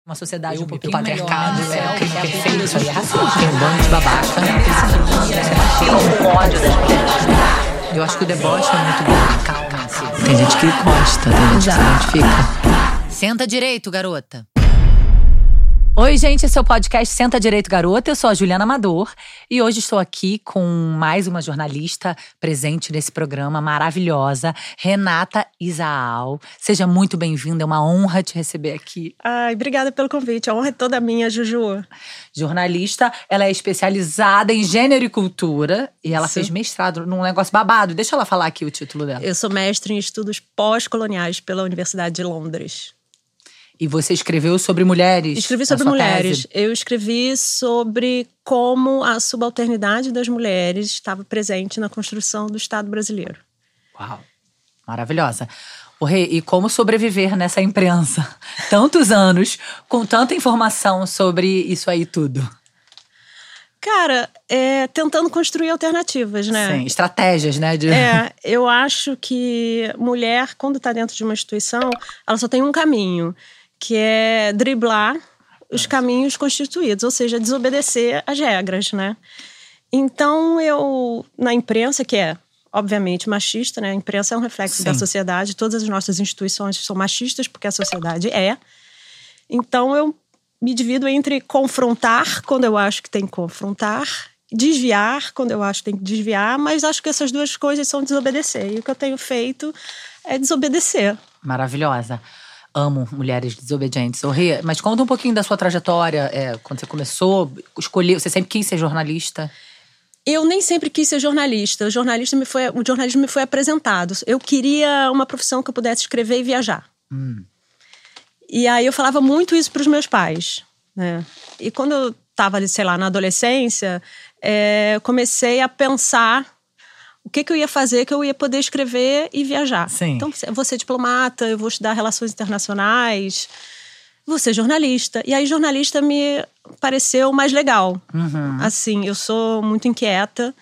Uma sociedade um pouquinho patriarcado, melhor, o crime perfeito, isso aí é racismo. Tem um bando de babaca. Tem um ódio das mulheres. Eu acho que o deboche é muito bom. Calma-se. Tem gente que gosta, tem gente que se identifica. Senta direito, garota. Oi, gente, esse é o podcast Senta Direito Garota. Eu sou a Juliana Amador e hoje estou aqui com mais uma jornalista presente nesse programa maravilhosa, Renata Isaal. Seja muito bem-vinda, é uma honra te receber aqui. Ai, obrigada pelo convite, a honra é toda minha, Juju. Jornalista, ela é especializada em gênero e cultura e ela fez mestrado num negócio babado. Deixa ela falar aqui o título dela. Eu sou mestre em estudos pós-coloniais pela Universidade de Londres. E você escreveu sobre mulheres? Escrevi sobre mulheres. Eu escrevi sobre como a subalternidade das mulheres estava presente na construção do Estado brasileiro. Uau, maravilhosa. O Rê, e como sobreviver nessa imprensa? Tantos anos, com tanta informação sobre isso aí tudo. Cara, tentando construir alternativas, né? Sim, estratégias, né? Eu acho que mulher, quando está dentro de uma instituição, ela só tem um caminho, que é driblar os caminhos constituídos, ou seja, desobedecer às regras, né? Então, na imprensa, que é, obviamente, machista, né? A imprensa é um reflexo da sociedade, todas as nossas instituições são machistas, porque a sociedade é. Então, eu me divido entre confrontar, quando eu acho que tem que confrontar, desviar, quando eu acho que tem que desviar, mas acho que essas duas coisas são desobedecer. E o que eu tenho feito é desobedecer. Maravilhosa. Amo mulheres desobedientes. Rê, mas conta um pouquinho da sua trajetória, quando você começou, você sempre quis ser jornalista? Eu nem sempre quis ser jornalista. O jornalismo me foi apresentado. Eu queria uma profissão que eu pudesse escrever e viajar. E aí eu falava muito isso para os meus pais, né? E quando eu estava ali, sei lá, na adolescência, eu comecei a pensar o que eu ia fazer, que eu ia poder escrever e viajar. Sim. Então, eu vou ser diplomata, eu vou estudar relações internacionais, vou ser jornalista. E aí, jornalista me pareceu mais legal. Assim, eu sou muito inquieta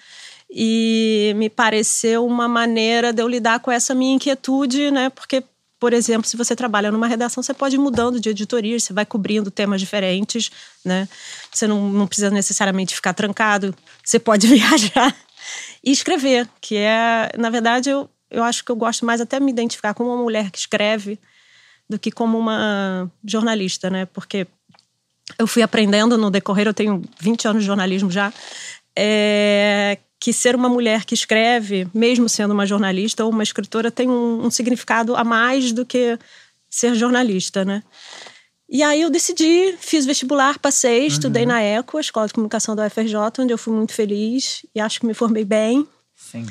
e me pareceu uma maneira de eu lidar com essa minha inquietude, né? Porque, por exemplo, se você trabalha numa redação, você pode ir mudando de editoria, você vai cobrindo temas diferentes, né? Você não precisa necessariamente ficar trancado, você pode viajar e escrever, que na verdade, eu acho que eu gosto mais até me identificar como uma mulher que escreve do que como uma jornalista, né? Porque eu fui aprendendo no decorrer, eu tenho 20 anos de jornalismo já, que ser uma mulher que escreve, mesmo sendo uma jornalista ou uma escritora, tem um significado a mais do que ser jornalista, né? E aí eu decidi, fiz vestibular, passei, estudei na ECO, a Escola de Comunicação da UFRJ, onde eu fui muito feliz e acho que me formei bem. Sim.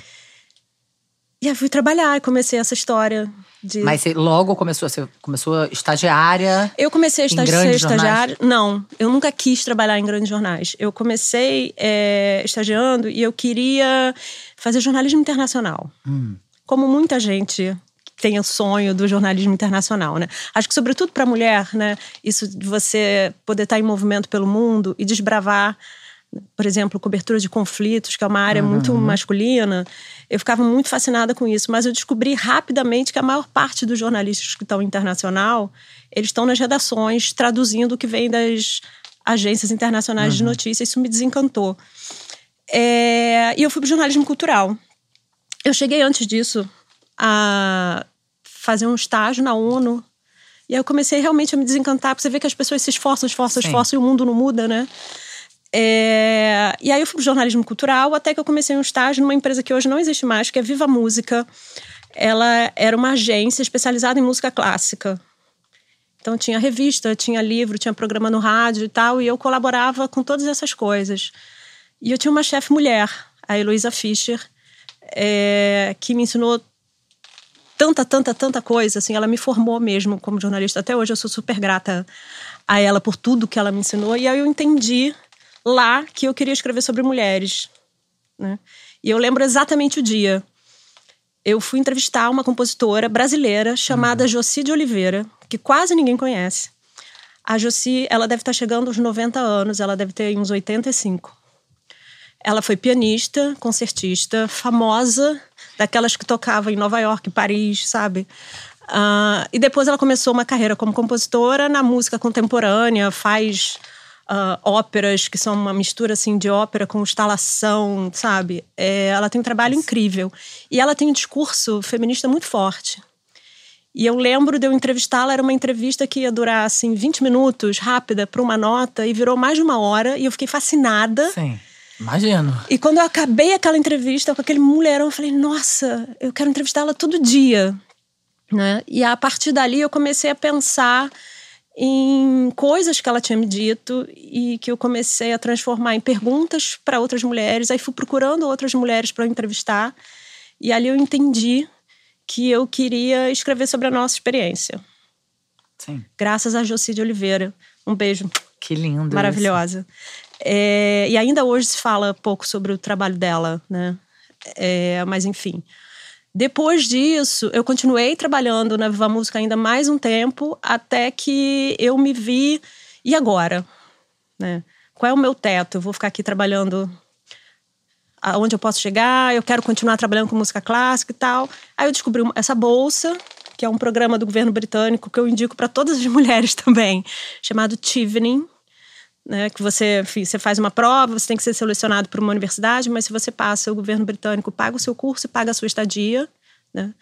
E aí fui trabalhar e comecei essa história de... Mas você logo começou estagiária? Eu comecei a ser estagiária. Não, eu nunca quis trabalhar em grandes jornais. Eu comecei estagiando e eu queria fazer jornalismo internacional. Como muita gente tem o sonho do jornalismo internacional, né? Acho que sobretudo para a mulher, né? Isso de você poder estar em movimento pelo mundo e desbravar, por exemplo, cobertura de conflitos, que é uma área muito masculina. Eu ficava muito fascinada com isso, mas eu descobri rapidamente que a maior parte dos jornalistas que estão internacional, eles estão nas redações traduzindo o que vem das agências internacionais de notícias. Isso me desencantou. E eu fui para o jornalismo cultural. Eu cheguei antes disso a fazer um estágio na ONU. E aí eu comecei realmente a me desencantar, porque você vê que as pessoas se esforçam e o mundo não muda, né? E aí eu fui pro jornalismo cultural, até que eu comecei um estágio numa empresa que hoje não existe mais, que é Viva Música. Ela era uma agência especializada em música clássica. Então tinha revista, tinha livro, tinha programa no rádio e tal, e eu colaborava com todas essas coisas. E eu tinha uma chefe mulher, a Heloísa Fischer, que me ensinou tanta coisa, assim, ela me formou mesmo como jornalista. Até hoje eu sou super grata a ela por tudo que ela me ensinou. E aí eu entendi lá que eu queria escrever sobre mulheres, né? E eu lembro exatamente o dia. Eu fui entrevistar uma compositora brasileira chamada Jocy de Oliveira, que quase ninguém conhece. A Jocy, ela deve estar chegando aos 90 anos, ela deve ter uns 85. Ela foi pianista, concertista, famosa, daquelas que tocava em Nova York, Paris, sabe? E depois ela começou uma carreira como compositora na música contemporânea, faz óperas que são uma mistura assim, de ópera com instalação, sabe? Ela tem um trabalho incrível. E ela tem um discurso feminista muito forte. E eu lembro de eu entrevistá-la, era uma entrevista que ia durar assim, 20 minutos, rápida, para uma nota, e virou mais de 1 hora, e eu fiquei fascinada. Sim, imagino. E quando eu acabei aquela entrevista com aquele mulherão, eu falei, nossa, eu quero entrevistá-la todo dia. Né? E a partir dali eu comecei a pensar em coisas que ela tinha me dito e que eu comecei a transformar em perguntas para outras mulheres. Aí fui procurando outras mulheres para eu entrevistar, e ali eu entendi que eu queria escrever sobre a nossa experiência. Sim. Graças a Jocide Oliveira. Um beijo. Que lindo. Maravilhosa. E ainda hoje se fala pouco sobre o trabalho dela, né? Mas enfim. Depois disso, eu continuei trabalhando na Viva Música ainda mais um tempo, até que eu me vi, e agora? Né? Qual é o meu teto? Eu vou ficar aqui trabalhando aonde eu posso chegar, eu quero continuar trabalhando com música clássica e tal. Aí eu descobri essa bolsa, que é um programa do governo britânico que eu indico para todas as mulheres também, chamado Chevening, né, que você faz uma prova, você tem que ser selecionado por uma universidade, mas se você passa, o governo britânico paga o seu curso e paga a sua estadia. Né?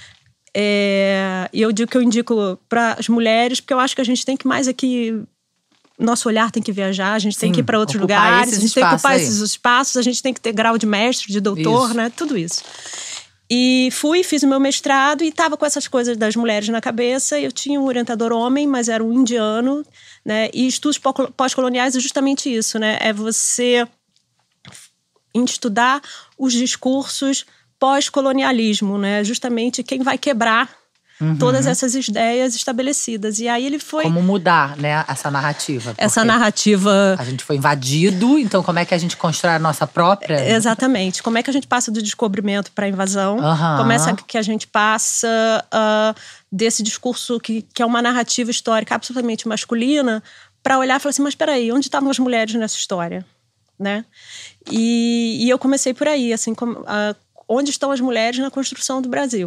E eu digo que eu indico para as mulheres, porque eu acho que a gente tem que mais aqui... Nosso olhar tem que viajar, a gente tem que ir para outros lugares, a gente tem que ocupar esses espaços, a gente tem que ter grau de mestre, de doutor, né? Tudo isso. E fiz o meu mestrado e estava com essas coisas das mulheres na cabeça. Eu tinha um orientador homem, mas era um indiano, né? E estudos pós-coloniais é justamente isso, né? É você estudar os discursos pós-colonialismo, né? Justamente quem vai quebrar todas essas ideias estabelecidas. E aí ele foi... Como mudar, né, essa narrativa. Essa narrativa... A gente foi invadido, então como é que a gente constrói a nossa própria... Exatamente. Como é que a gente passa do descobrimento para a invasão? Como é que a gente passa desse discurso que é uma narrativa histórica absolutamente masculina para olhar e falar assim, mas peraí, onde estavam as mulheres nessa história? Né? E eu comecei por aí, assim, onde estão as mulheres na construção do Brasil?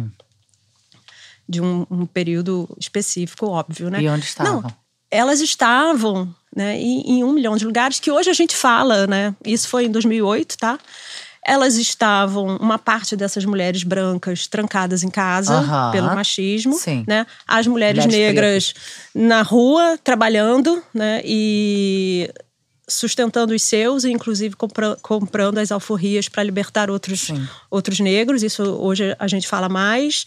De um período específico, óbvio, né? E onde estavam? Não, elas estavam, né, em 1 milhão de lugares que hoje a gente fala, né? Isso foi em 2008, tá? Elas estavam, uma parte dessas mulheres brancas trancadas em casa pelo machismo, sim. Né? As mulheres negras pretas na rua trabalhando, né? E sustentando os seus, e inclusive comprando as alforrias para libertar outros negros. Isso hoje a gente fala mais.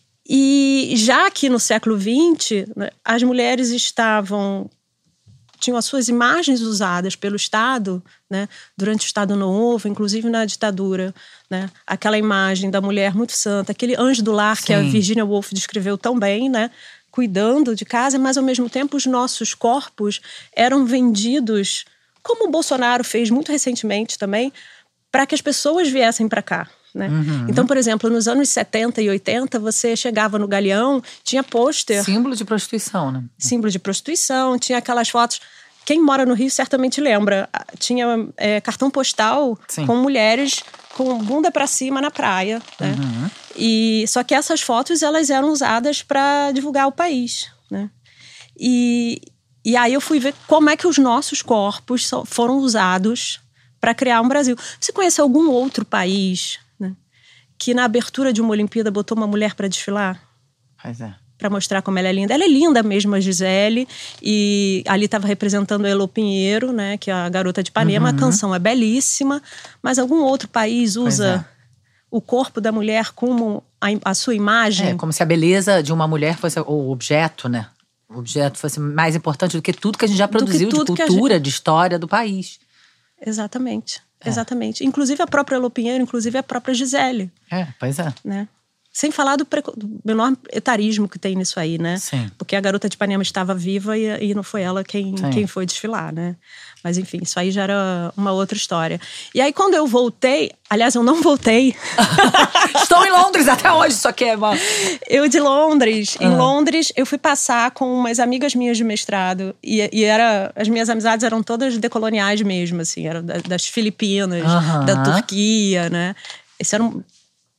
E já que no século XX, né, as mulheres tinham as suas imagens usadas pelo Estado, né, durante o Estado Novo, inclusive na ditadura, né, aquela imagem da mulher muito santa, aquele anjo do lar que a Virginia Woolf descreveu tão bem, né, cuidando de casa, mas ao mesmo tempo os nossos corpos eram vendidos, como o Bolsonaro fez muito recentemente também, para que as pessoas viessem para cá. Né? Então, por exemplo, nos anos 70 e 80, você chegava no Galeão, tinha pôster... Símbolo de prostituição, né? Símbolo de prostituição, tinha aquelas fotos... Quem mora no Rio certamente lembra. Tinha cartão postal com mulheres com bunda para cima na praia. Né? Só que essas fotos, elas eram usadas para divulgar o país. Né? E aí eu fui ver como é que os nossos corpos foram usados para criar um Brasil. Você conhece algum outro país... que na abertura de uma Olimpíada botou uma mulher para desfilar? Pois é. Para mostrar como ela é linda. Ela é linda mesmo, a Gisele. E ali estava representando a Elô Pinheiro, né? Que é a Garota de Ipanema. A canção é belíssima. Mas algum outro país usa o corpo da mulher como a sua imagem? Como se a beleza de uma mulher fosse o objeto, né? O objeto fosse mais importante do que tudo que a gente já produziu de cultura, de história do país. Exatamente. Exatamente. Inclusive a própria Elô Pinheiro, inclusive a própria Gisele. Pois é. Né? Sem falar do menor etarismo que tem nisso aí, né? Sim. Porque a Garota de Ipanema estava viva e não foi ela quem foi desfilar, né? Mas enfim, isso aí já era uma outra história. E aí quando eu voltei, aliás, eu não voltei. Estou em Londres até hoje, só que Eu de Londres. Em Londres, eu fui passar com umas amigas minhas de mestrado. E as minhas amizades eram todas decoloniais mesmo, assim. Eram das Filipinas, da Turquia, né? Esse era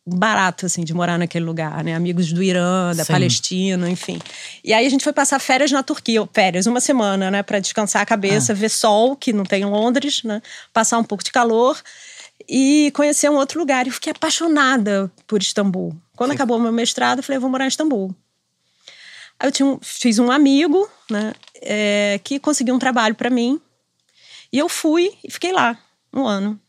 barato, assim, de morar naquele lugar, né? Amigos do Irã, da Palestina, enfim. E aí a gente foi passar férias na Turquia. Férias, uma semana, né? Pra descansar a cabeça, ver sol, que não tem em Londres, né? Passar um pouco de calor e conhecer um outro lugar. E eu fiquei apaixonada por Istambul. Quando acabou o meu mestrado, eu falei, eu vou morar em Istambul. Aí eu fiz um amigo, né? Que conseguiu um trabalho pra mim. E eu fui e fiquei lá um ano.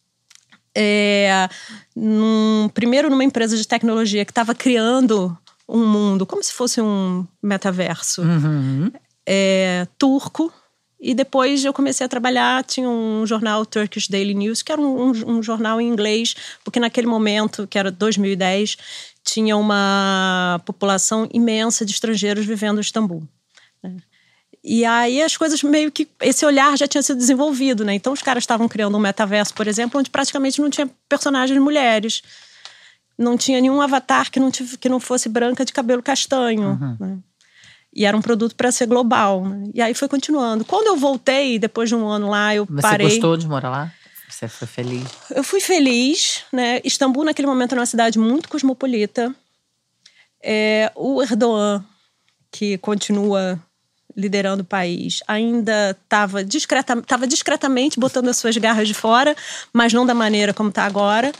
Primeiro numa empresa de tecnologia que estava criando um mundo, como se fosse um metaverso, turco. E depois eu comecei a trabalhar, tinha um jornal, Turkish Daily News, que era um jornal em inglês, porque naquele momento, que era 2010, tinha uma população imensa de estrangeiros vivendo em Istambul. E aí as coisas meio que... Esse olhar já tinha sido desenvolvido, né? Então os caras estavam criando um metaverso, por exemplo, onde praticamente não tinha personagens mulheres. Não tinha nenhum avatar que não fosse branca de cabelo castanho. Né? E era um produto para ser global. Né? E aí foi continuando. Quando eu voltei, depois de um ano lá, eu parei... Você gostou de morar lá? Você foi feliz? Eu fui feliz, né? Istambul, naquele momento, era uma cidade muito cosmopolita. O Erdogan, que continua liderando o país, ainda estava discretamente botando as suas garras de fora, mas não da maneira como está agora.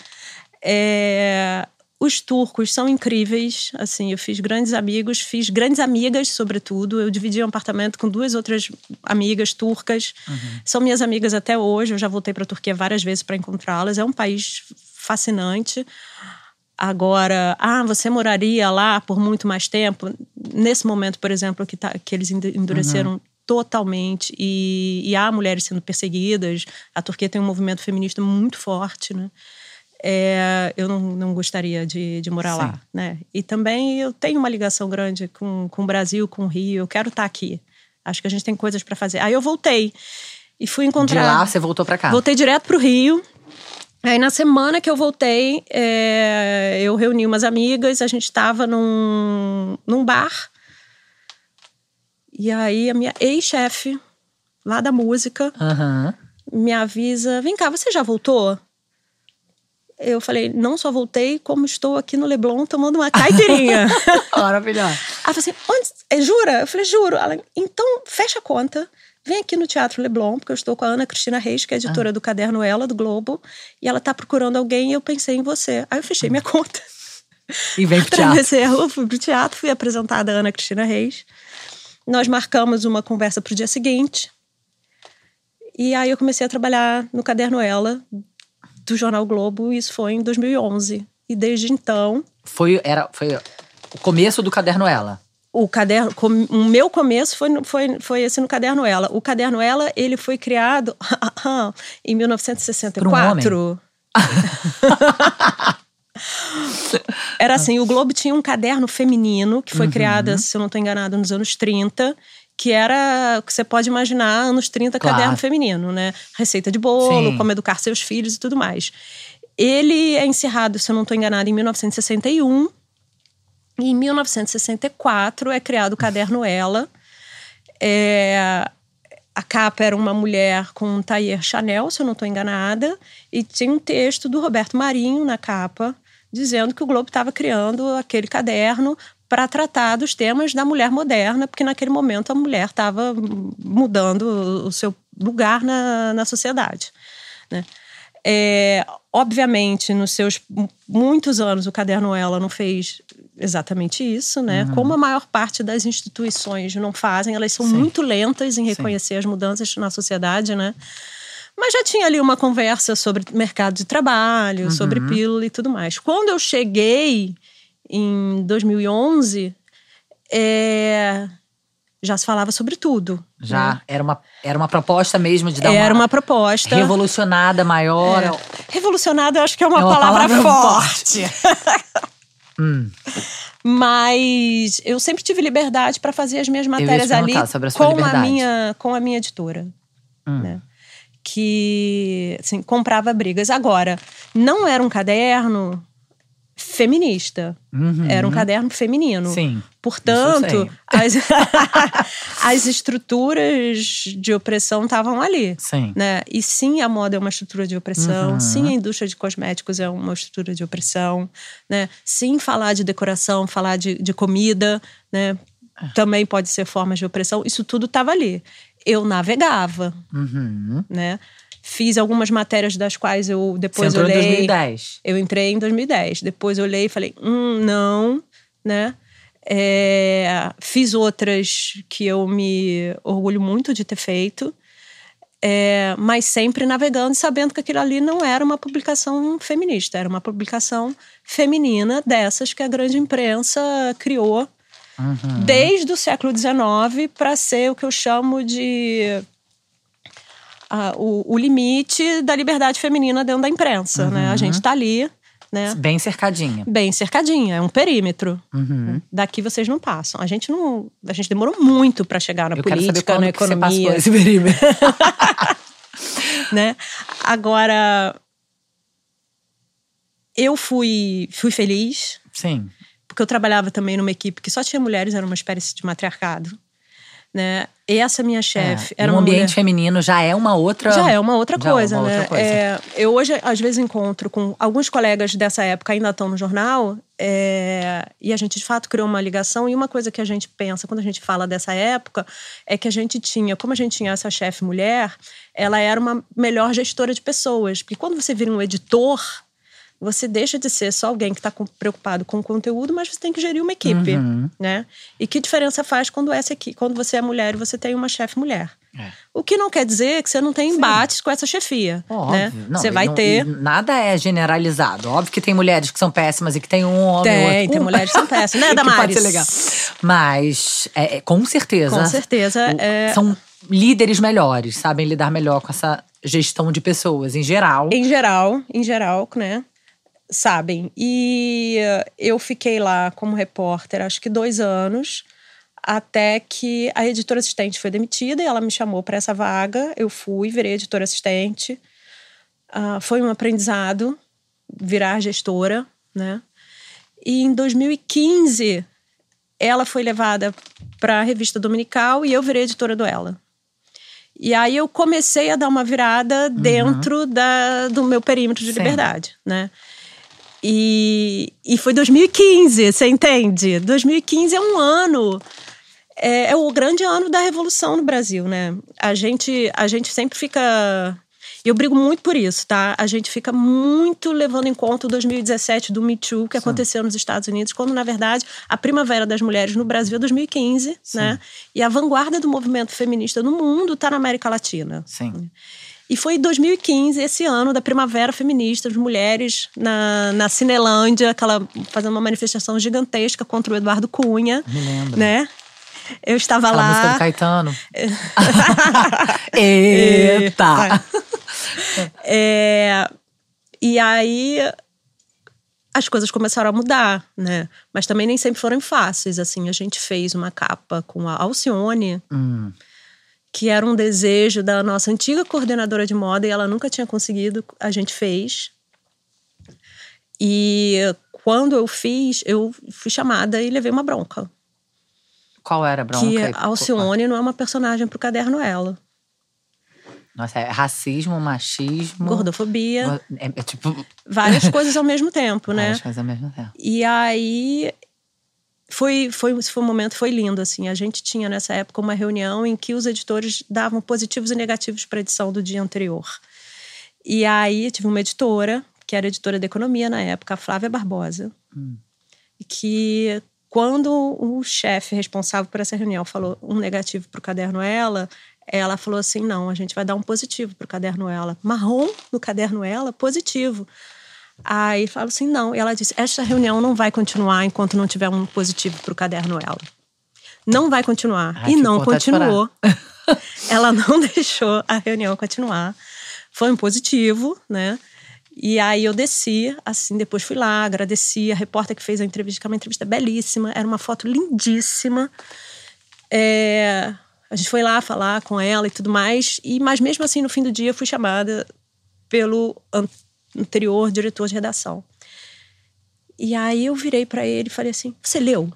Os turcos são incríveis, assim, eu fiz grandes amigos, fiz grandes amigas, sobretudo. Eu dividi um apartamento com 2 outras amigas turcas. São minhas amigas até hoje, eu já voltei para a Turquia várias vezes para encontrá-las. É um país fascinante. Agora, você moraria lá por muito mais tempo? Nesse momento, por exemplo, que eles endureceram totalmente e há mulheres sendo perseguidas. A Turquia tem um movimento feminista muito forte, né? Eu não gostaria de morar lá, né? E também eu tenho uma ligação grande com o Brasil, com o Rio. Eu quero estar aqui. Acho que a gente tem coisas para fazer. Aí eu voltei e fui encontrar... De lá você voltou para cá? Voltei direto pro Rio. Aí na semana que eu voltei, eu reuni umas amigas, a gente estava num bar. E aí a minha ex-chefe, lá da música, me avisa, vem cá, você já voltou? Eu falei, não só voltei, como estou aqui no Leblon tomando uma caipirinha. Maravilhosa. Ela falou assim, jura? Eu falei, juro. Ela, então fecha a conta. Vem aqui no Teatro Leblon, porque eu estou com a Ana Cristina Reis, que é editora do Caderno Ela, do Globo. E ela tá procurando alguém e eu pensei em você. Aí eu fechei minha conta. E vem pro teatro. Atravessei a rua, fui pro teatro, fui apresentada a Ana Cristina Reis. Nós marcamos uma conversa pro dia seguinte. E aí eu comecei a trabalhar no Caderno Ela, do Jornal Globo. E isso foi em 2011. E desde então... Foi o começo do Caderno Ela. O meu começo foi esse no Caderno Ela. O Caderno Ela, ele foi criado em 1964. Era assim, o Globo tinha um caderno feminino que foi criado, se eu não estou enganada, nos anos 30, que era, que você pode imaginar, anos 30, claro. Caderno feminino, né? Receita de bolo, como educar seus filhos e tudo mais. Ele é encerrado, se eu não estou enganada, em 1961. E em 1964 é criado o Caderno Ela. A capa era uma mulher com um tailleur Chanel, se eu não estou enganada. E tinha um texto do Roberto Marinho na capa, dizendo que o Globo estava criando aquele caderno para tratar dos temas da mulher moderna, porque naquele momento a mulher estava mudando o seu lugar na sociedade, né? Obviamente, nos seus muitos anos, o Caderno Ela não fez exatamente isso, né? Como a maior parte das instituições não fazem, elas são muito lentas em reconhecer as mudanças na sociedade, né? Mas já tinha ali uma conversa sobre mercado de trabalho, sobre pílula e tudo mais. Quando eu cheguei em 2011, já se falava sobre tudo. Já, né? Era uma proposta mesmo de dar Era uma proposta. Revolucionada, maior. Revolucionada eu acho que é uma palavra forte. Mas eu sempre tive liberdade para fazer as minhas matérias ali com a minha editora. Né? Que, assim, comprava brigas. Agora, não era um caderno feminista. Era um caderno feminino. Sim. Portanto, as estruturas de opressão estavam ali. Sim. Né? E sim, a moda é uma estrutura de opressão. Sim, a indústria de cosméticos é uma estrutura de opressão. Né? Sim, falar de decoração, falar de comida, né? Também pode ser formas de opressão. Isso tudo estava ali. Eu navegava. Né? Fiz algumas matérias das quais eu depois olhei. Você entrou em 2010. Eu entrei em 2010. Depois eu olhei e falei, não, né? Fiz outras que eu me orgulho muito de ter feito, mas sempre navegando e sabendo que aquilo ali não era uma publicação feminista, era uma publicação feminina dessas que a grande imprensa criou desde o século XIX para ser o que eu chamo de o limite da liberdade feminina dentro da imprensa. Né? A gente está ali. Né? Bem cercadinha. Bem cercadinha, é um perímetro. Daqui vocês não passam. A gente demorou muito para chegar na política, na economia. Você passou esse perímetro. Né? Agora, eu fui feliz. Sim. Porque eu trabalhava também numa equipe que só tinha mulheres, era uma espécie de matriarcado. Né? E essa minha chefe era um uma ambiente mulher... feminino já é uma outra coisa, né? Eu hoje às vezes encontro com alguns colegas dessa época, ainda estão no jornal, e a gente de fato criou uma ligação. E uma coisa que a gente pensa quando a gente fala dessa época é que como a gente tinha essa chefe mulher, ela era uma melhor gestora de pessoas, porque quando você vira um editor, você deixa de ser só alguém que está preocupado com o conteúdo, mas você tem que gerir uma equipe, né? E que diferença faz quando você é mulher e você tem uma chefe mulher? O que não quer dizer que você não tem embates com essa chefia, né? Você vai ter... Nada é generalizado. Óbvio que tem mulheres que são péssimas e que tem um homem Tem mulheres que são péssimas, né, Damares? Pode ser legal. Mas, com certeza… Com certeza. São líderes melhores, sabem lidar melhor com essa gestão de pessoas, em geral. Em geral, né? Sabem. E eu fiquei lá como repórter, acho que 2 anos, até que a editora assistente foi demitida e ela me chamou para essa vaga. Eu virei editora assistente. Foi um aprendizado virar gestora, né? E em 2015, ela foi levada para a revista dominical e eu virei editora do Ela. E aí eu comecei a dar uma virada dentro do meu perímetro de liberdade, né? E foi 2015, você entende? 2015 é um ano, é o grande ano da revolução no Brasil, né? A gente sempre fica… E eu brigo muito por isso, tá? A gente fica muito levando em conta o 2017 do Me Too, que aconteceu nos Estados Unidos, quando, na verdade, a primavera das mulheres no Brasil é 2015, né? E a vanguarda do movimento feminista no mundo está na América Latina. Sim. E foi em 2015, esse ano da primavera feminista, as mulheres na Cinelândia, fazendo uma manifestação gigantesca contra o Eduardo Cunha. Me lembro. Né? Eu estava Aquela lá. música do Caetano. Eita! E aí as coisas começaram a mudar, né? Mas também nem sempre foram fáceis. Assim, a gente fez uma capa com a Alcione, que era um desejo da nossa antiga coordenadora de moda e ela nunca tinha conseguido, a gente fez. E quando eu fiz, eu fui chamada e levei uma bronca. Qual era a bronca? Que a Alcione não é uma personagem pro caderno Ela. Nossa, é racismo, machismo… Gordofobia. É tipo… Várias coisas ao mesmo tempo, né? Várias coisas ao mesmo tempo. E aí… Esse foi um momento, foi lindo, assim. A gente tinha, nessa época, uma reunião em que os editores davam positivos e negativos para a edição do dia anterior. E aí, tive uma editora, que era editora de economia na época, a Flávia Barbosa, que, quando o chefe responsável por essa reunião falou um negativo para o caderno Ela falou assim, não, a gente vai dar um positivo para o caderno Ela. Marrom no caderno Ela, positivo. Aí falo assim, não. E ela disse, esta reunião não vai continuar enquanto não tiver um positivo pro caderno Ela. Não vai continuar. E não continuou. Ela não deixou a reunião continuar. Foi um positivo, né? E aí eu desci, assim, depois fui lá, agradeci a repórter que fez a entrevista, que é uma entrevista belíssima, era uma foto lindíssima. A gente foi lá falar com ela e tudo mais, mas mesmo assim, no fim do dia, eu fui chamada pelo anterior diretor de redação. E aí eu virei para ele e falei assim, você leu?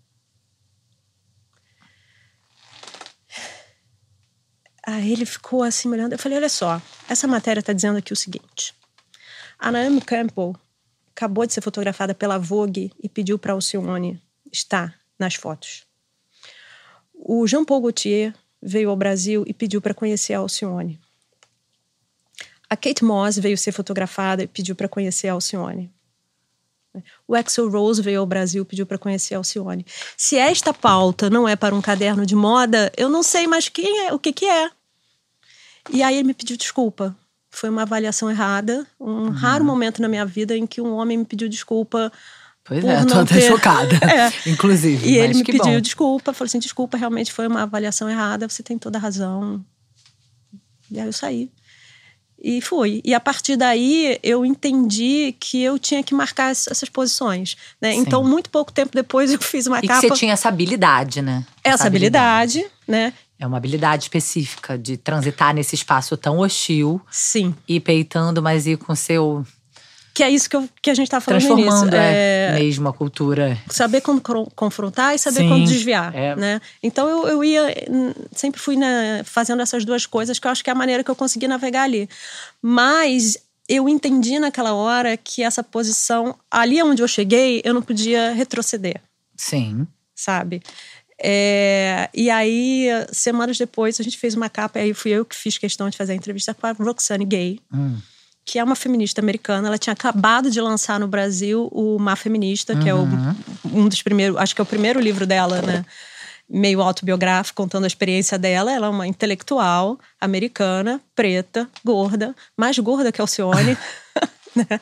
Aí ele ficou assim olhando. Eu falei, olha só, essa matéria está dizendo aqui o seguinte. A Naomi Campbell acabou de ser fotografada pela Vogue e pediu para a Alcione estar nas fotos. O Jean Paul Gaultier veio ao Brasil e pediu para conhecer a Alcione. A Kate Moss veio ser fotografada e pediu para conhecer a Alcione. O Axl Rose veio ao Brasil e pediu para conhecer a Alcione. Se esta pauta não é para um caderno de moda, eu não sei mais o que é. E aí ele me pediu desculpa. Foi uma avaliação errada. Um raro momento na minha vida em que um homem me pediu desculpa. Pois é, eu tô até chocada. Inclusive. E ele me pediu desculpa. Falou assim, desculpa, realmente foi uma avaliação errada. Você tem toda a razão. E aí eu saí. E fui. E a partir daí, eu entendi que eu tinha que marcar essas posições. Né? Então, muito pouco tempo depois, eu fiz uma capa. E que você tinha essa habilidade, né? Essa habilidade, né? É uma habilidade específica de transitar nesse espaço tão hostil. Sim. Ir peitando, mas ir com seu… Que é isso que a gente tá falando transformando mesmo a cultura. Saber quando confrontar e saber quando desviar, né? Então eu sempre fui fazendo essas duas coisas, que eu acho que é a maneira que eu consegui navegar ali. Mas eu entendi naquela hora que essa posição, ali onde eu cheguei, eu não podia retroceder. Sim. Sabe? E aí, semanas depois, a gente fez uma capa, e aí fui eu que fiz questão de fazer a entrevista com a Roxane Gay. Que é uma feminista americana. Ela tinha acabado de lançar no Brasil o Má Feminista, que é um dos primeiros, acho que é o primeiro livro dela, né? Meio autobiográfico, contando a experiência dela. Ela é uma intelectual americana, preta, gorda, mais gorda que a Alcione. Né?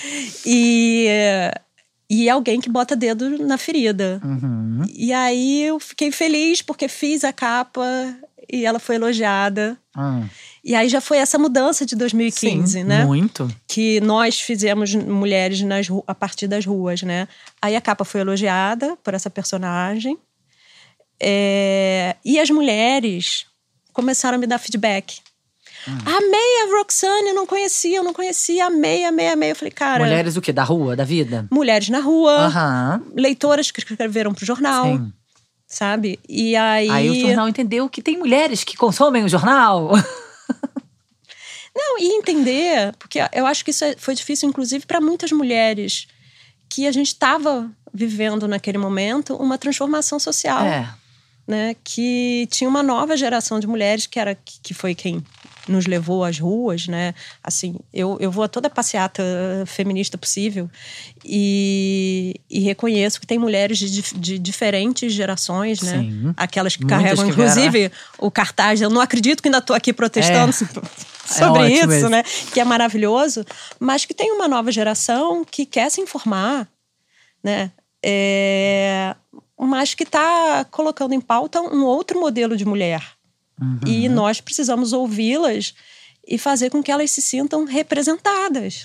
E alguém que bota dedo na ferida. E aí eu fiquei feliz porque fiz a capa e ela foi elogiada. E aí já foi essa mudança de 2015, Sim, né? Muito. Que nós fizemos mulheres a partir das ruas, né? Aí a capa foi elogiada por essa personagem. E as mulheres começaram a me dar feedback. Amei a Roxane, eu não conhecia, amei. Eu falei, cara… Mulheres o quê? Da rua, da vida? Mulheres na rua, leitoras que escreveram pro jornal. Sim. Sabe? E aí… Aí o jornal entendeu que tem mulheres que consomem o jornal. Não, e entender, porque eu acho que isso foi difícil, inclusive, para muitas mulheres, que a gente estava vivendo naquele momento uma transformação social. Né? Que tinha uma nova geração de mulheres que foi quem nos levou às ruas, né? Assim, eu vou a toda passeata feminista possível e reconheço que tem mulheres de diferentes gerações, né? Sim. Aquelas que carregam, inclusive, o cartaz. Eu não acredito que ainda estou aqui protestando sobre isso, mesmo. Né? Que é maravilhoso, mas que tem uma nova geração que quer se informar, né? Mas que está colocando em pauta um outro modelo de mulher. E nós precisamos ouvi-las e fazer com que elas se sintam representadas.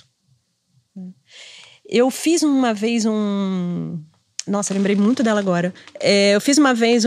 Eu fiz uma vez Nossa, lembrei muito dela agora. Eu fiz uma vez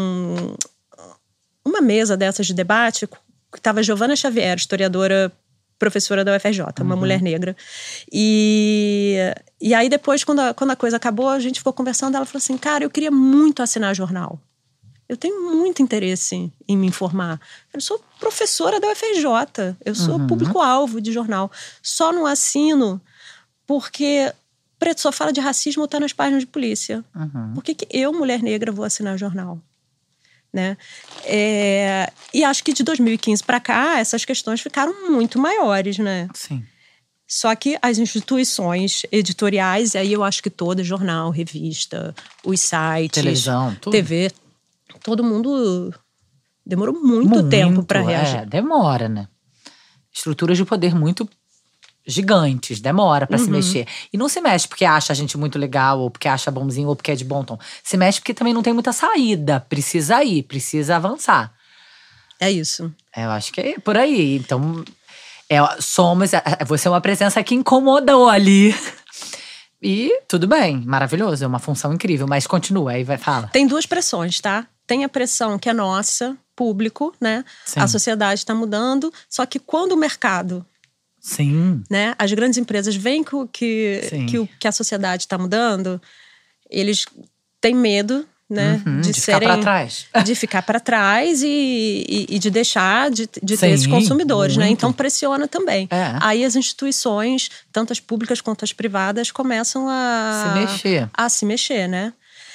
uma mesa dessas de debate que estava Giovana Xavier, historiadora, professora da UFRJ, uma mulher negra. E aí depois, quando a coisa acabou, a gente ficou conversando, ela falou assim, cara, eu queria muito assinar jornal. Eu tenho muito interesse em me informar. Eu sou professora da UFRJ, eu sou público-alvo de jornal. Só não assino porque preto só fala de racismo ou está nas páginas de polícia. Por que eu, mulher negra, vou assinar jornal? Né? E acho que de 2015 para cá, essas questões ficaram muito maiores, né? Sim. Só que as instituições editoriais, aí eu acho que toda, jornal, revista, os sites, televisão, tudo. TV, todo mundo demorou muito tempo para reagir. Demora, né? Estruturas de poder muito gigantes, demora pra se mexer. E não se mexe porque acha a gente muito legal, ou porque acha bonzinho, ou porque é de bom tom. Se mexe porque também não tem muita saída. Precisa ir, precisa avançar. É isso. Eu acho que é por aí. Então, você é uma presença que incomodou ali. E tudo bem, maravilhoso, é uma função incrível. Mas continua, aí fala. Tem duas pressões, tá? Tem a pressão que é nossa, público, né? Sim. A sociedade está mudando. Só que quando o mercado Sim. Né? As grandes empresas veem que a sociedade está mudando, eles têm medo, né, de ficar para trás. De ficar para trás e de deixar de ter esses consumidores, né? Então pressiona também. Aí as instituições, tanto as públicas quanto as privadas, começam a se mexer, né?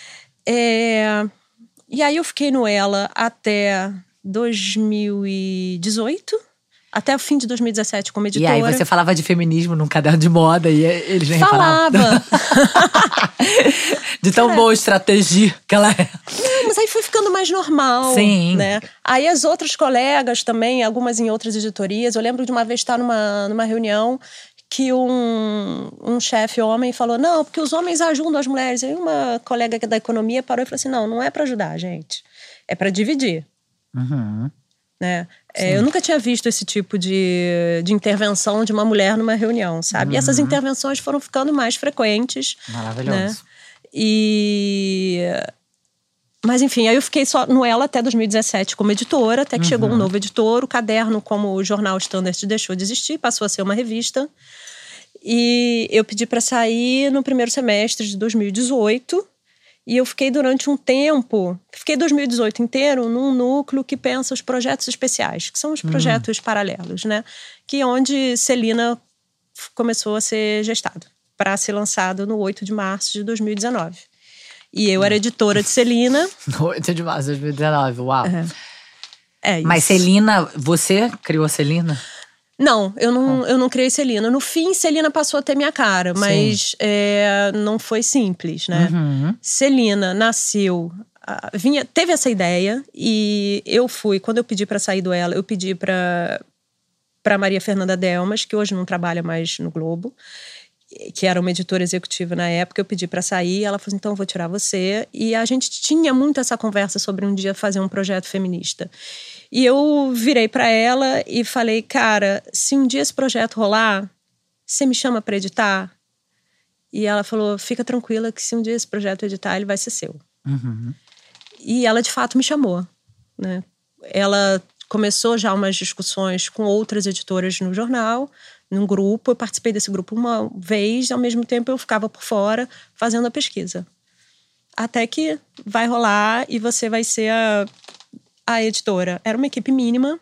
E aí eu fiquei no Ela até 2018. Até o fim de 2017 como editora. E aí você falava de feminismo num caderno de moda e eles nem Falava. De tão boa estratégia que ela é. Não, mas aí foi ficando mais normal. Sim. Né? Aí as outras colegas também, algumas em outras editorias. Eu lembro de uma vez estar numa reunião que um chefe homem falou, não, porque os homens ajudam as mulheres. Aí uma colega da economia parou e falou assim, não é para ajudar, gente. É para dividir. Né? Eu nunca tinha visto esse tipo de intervenção de uma mulher numa reunião, sabe? E essas intervenções foram ficando mais frequentes. Maravilhoso. Né? Mas enfim, aí eu fiquei só no Ela até 2017 como editora, até que chegou um novo editor. O caderno, como o jornal Standard, deixou de existir, passou a ser uma revista. E eu pedi para sair no primeiro semestre de 2018. E eu fiquei durante um tempo, fiquei 2018 inteiro num núcleo que pensa os projetos especiais, que são os projetos paralelos, né? Que é onde Celina começou a ser gestado, para ser lançado no 8 de março de 2019. E eu era editora de Celina. 8 de março de 2019, uau. É isso. Mas Celina, você criou a Celina? Não, eu não criei Celina. No fim, Celina passou a ter minha cara, mas não foi simples, né? Celina nasceu, teve essa ideia e eu fui, quando eu pedi para sair do Ela, eu pedi para Maria Fernanda Delmas, que hoje não trabalha mais no Globo, que era uma editora executiva na época. Eu pedi para sair, ela falou assim, então eu vou tirar você. E a gente tinha muito essa conversa sobre um dia fazer um projeto feminista. E eu virei para ela e falei, cara, se um dia esse projeto rolar, você me chama para editar? E ela falou, fica tranquila que se um dia esse projeto editar, ele vai ser seu. E ela de fato me chamou, né? Ela começou já umas discussões com outras editoras no jornal, num grupo. Eu participei desse grupo uma vez, ao mesmo tempo eu ficava por fora fazendo a pesquisa. Até que vai rolar e você vai ser a editora. Era uma equipe mínima,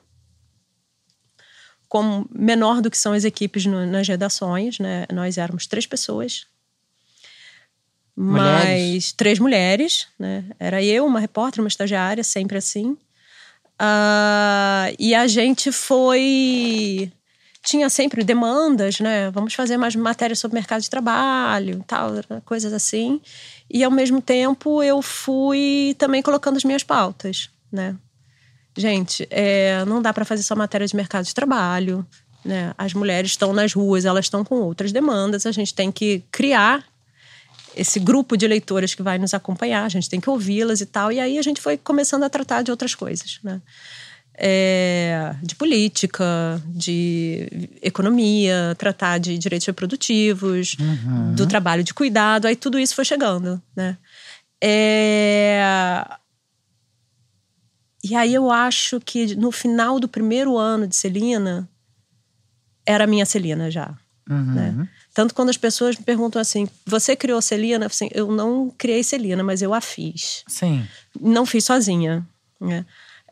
menor do que são as equipes nas redações, né? Nós éramos 3 pessoas. Mas 3 mulheres, né? Era eu, uma repórter, uma estagiária, sempre assim. E a gente tinha sempre demandas, né? Vamos fazer mais matérias sobre mercado de trabalho, tal, coisas assim. E, ao mesmo tempo, eu fui também colocando as minhas pautas, né? Gente, não dá para fazer só matéria de mercado de trabalho, né? As mulheres estão nas ruas, elas estão com outras demandas. A gente tem que criar esse grupo de leitoras que vai nos acompanhar, a gente tem que ouvi-las e tal. E aí a gente foi começando a tratar de outras coisas, né? De política, de economia, tratar de direitos reprodutivos, do trabalho de cuidado. Aí tudo isso foi chegando, né? E aí eu acho que no final do primeiro ano de Celina, era a minha Celina já, né? Tanto quando as pessoas me perguntam assim, você criou Celina? Assim, eu não criei Celina, mas eu a fiz. Sim. Não fiz sozinha, né?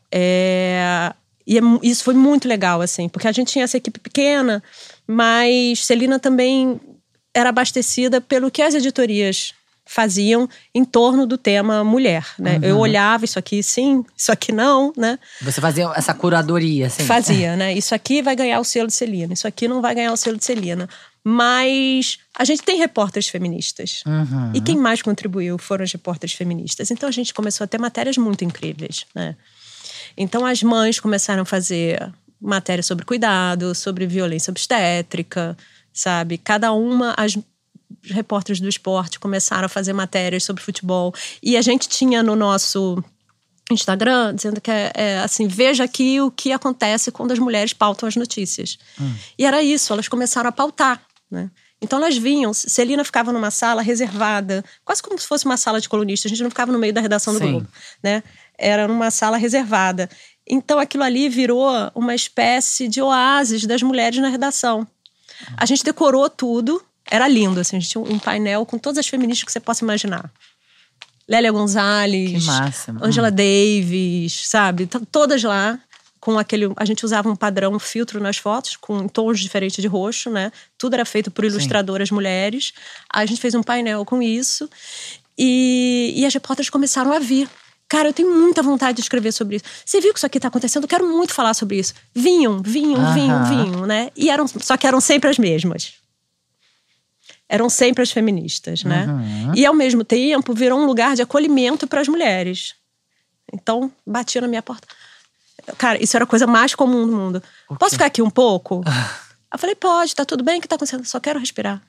Isso foi muito legal, assim, porque a gente tinha essa equipe pequena, mas Celina também era abastecida pelo que as editorias faziam em torno do tema mulher, né? Eu olhava, isso aqui sim, isso aqui não, né? Você fazia essa curadoria, assim? Fazia, né? Isso aqui vai ganhar o selo de Celina, isso aqui não vai ganhar o selo de Celina. Mas a gente tem repórteres feministas. E quem mais contribuiu foram as repórteres feministas. Então a gente começou a ter matérias muito incríveis, né? Então as mães começaram a fazer matéria sobre cuidado, sobre violência obstétrica, sabe? Cada uma, as repórteres do esporte começaram a fazer matérias sobre futebol. E a gente tinha no nosso Instagram dizendo que assim, veja aqui o que acontece quando as mulheres pautam as notícias. E era isso, elas começaram a pautar, né? Então elas vinham, Celina ficava numa sala reservada, quase como se fosse uma sala de colunista, a gente não ficava no meio da redação do Globo, né? Era numa sala reservada. Então aquilo ali virou uma espécie de oásis das mulheres na redação. A gente decorou tudo. Era lindo, assim. A gente tinha um painel com todas as feministas que você possa imaginar. Lélia Gonzalez. Que máximo. Angela Davis, sabe? Todas lá. Com aquele, a gente usava um padrão, um filtro nas fotos, com tons diferentes de roxo, né? Tudo era feito por ilustradoras mulheres. Aí a gente fez um painel com isso. E as repórteres começaram a vir. Cara, eu tenho muita vontade de escrever sobre isso. Você viu que isso aqui tá acontecendo? Eu quero muito falar sobre isso. Vinham, né? Só que eram sempre as mesmas. Eram sempre as feministas, né? E ao mesmo tempo virou um lugar de acolhimento para as mulheres. Então, batia na minha porta. Cara, isso era a coisa mais comum do mundo. Posso ficar aqui um pouco? Eu falei, pode, tá tudo bem, o que tá acontecendo? Só quero respirar.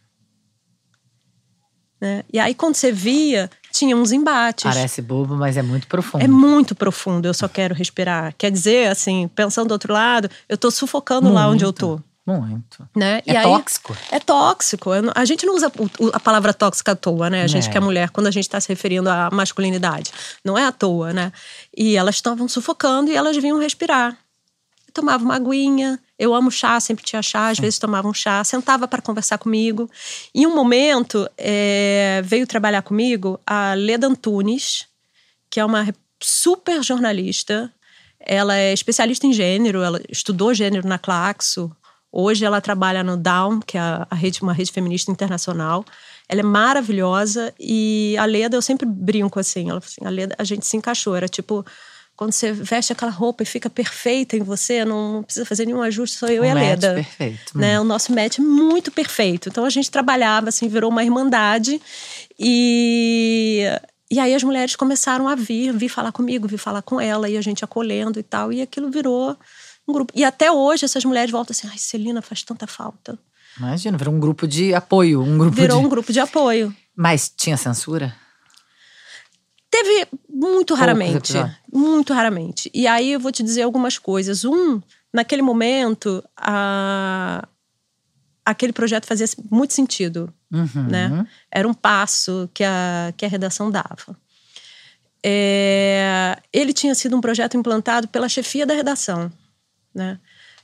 Né? E aí, quando você via, tinha uns embates. Parece bobo, mas é muito profundo. É muito profundo, eu só quero respirar. Quer dizer, assim, pensando do outro lado, eu tô sufocando muito, lá onde eu tô. Muito. Né? É tóxico. É tóxico. A gente não usa a palavra tóxica à toa, né? A gente que é mulher, quando a gente tá se referindo à masculinidade. Não é à toa, né? E elas estavam sufocando e elas vinham respirar. Eu tomava uma aguinha. Eu amo chá, sempre tinha chá. Às vezes tomava um chá. Sentava para conversar comigo. Em um momento, veio trabalhar comigo a Leda Antunes, que é uma super jornalista. Ela é especialista em gênero. Ela estudou gênero na Claxo. Hoje ela trabalha no Down, que é uma rede feminista internacional. Ela é maravilhosa e a Leda, eu sempre brinco assim, ela assim, a Leda, a gente se encaixou. Era tipo, quando você veste aquela roupa e fica perfeita em você, não precisa fazer nenhum ajuste, sou eu e a Leda. Perfeito. Né? O nosso match é muito perfeito. Então a gente trabalhava, assim, virou uma irmandade e aí as mulheres começaram a vir falar comigo, vir falar com ela e a gente acolhendo e tal. E aquilo virou um grupo. E até hoje essas mulheres voltam assim, ai, Celina, faz tanta falta. Imagina, virou um grupo de apoio. Um grupo de apoio. Mas tinha censura? Teve muito raramente. Muito raramente. E aí eu vou te dizer algumas coisas. Naquele momento, aquele projeto fazia muito sentido. Né? Era um passo que a redação dava. Ele tinha sido um projeto implantado pela chefia da redação. Né?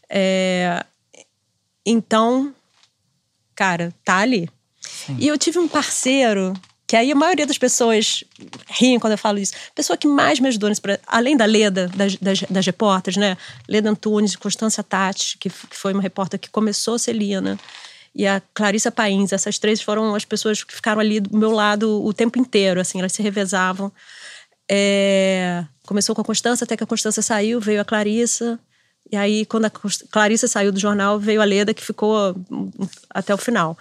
Então, cara, tá ali. Sim. E eu tive um parceiro, que aí a maioria das pessoas riem quando eu falo isso. A pessoa que mais me ajudou nesse projeto, além da Leda, das repórteres, né? Leda Antunes, Constância Tati, que foi uma repórter que começou Celina, e a Clarissa Pains. Essas três foram as pessoas que ficaram ali do meu lado o tempo inteiro, assim, elas se revezavam. Começou com a Constância, até que a Constância saiu, veio a Clarissa. E aí, quando a Clarissa saiu do jornal, veio a Leda, que ficou até o final.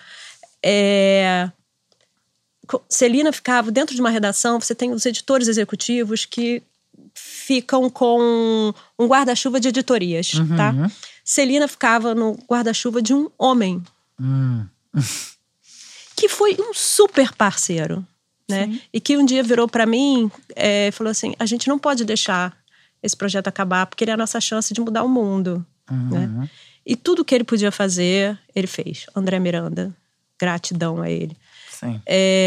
Celina ficava dentro de uma redação, você tem os editores executivos que ficam com um guarda-chuva de editorias, tá? Celina ficava no guarda-chuva de um homem. Que foi um super parceiro, né? Sim. E que um dia virou pra mim e falou assim, a gente não pode deixar esse projeto acabar, porque ele é a nossa chance de mudar o mundo. Né? E tudo que ele podia fazer, ele fez. André Miranda, gratidão a ele. Sim.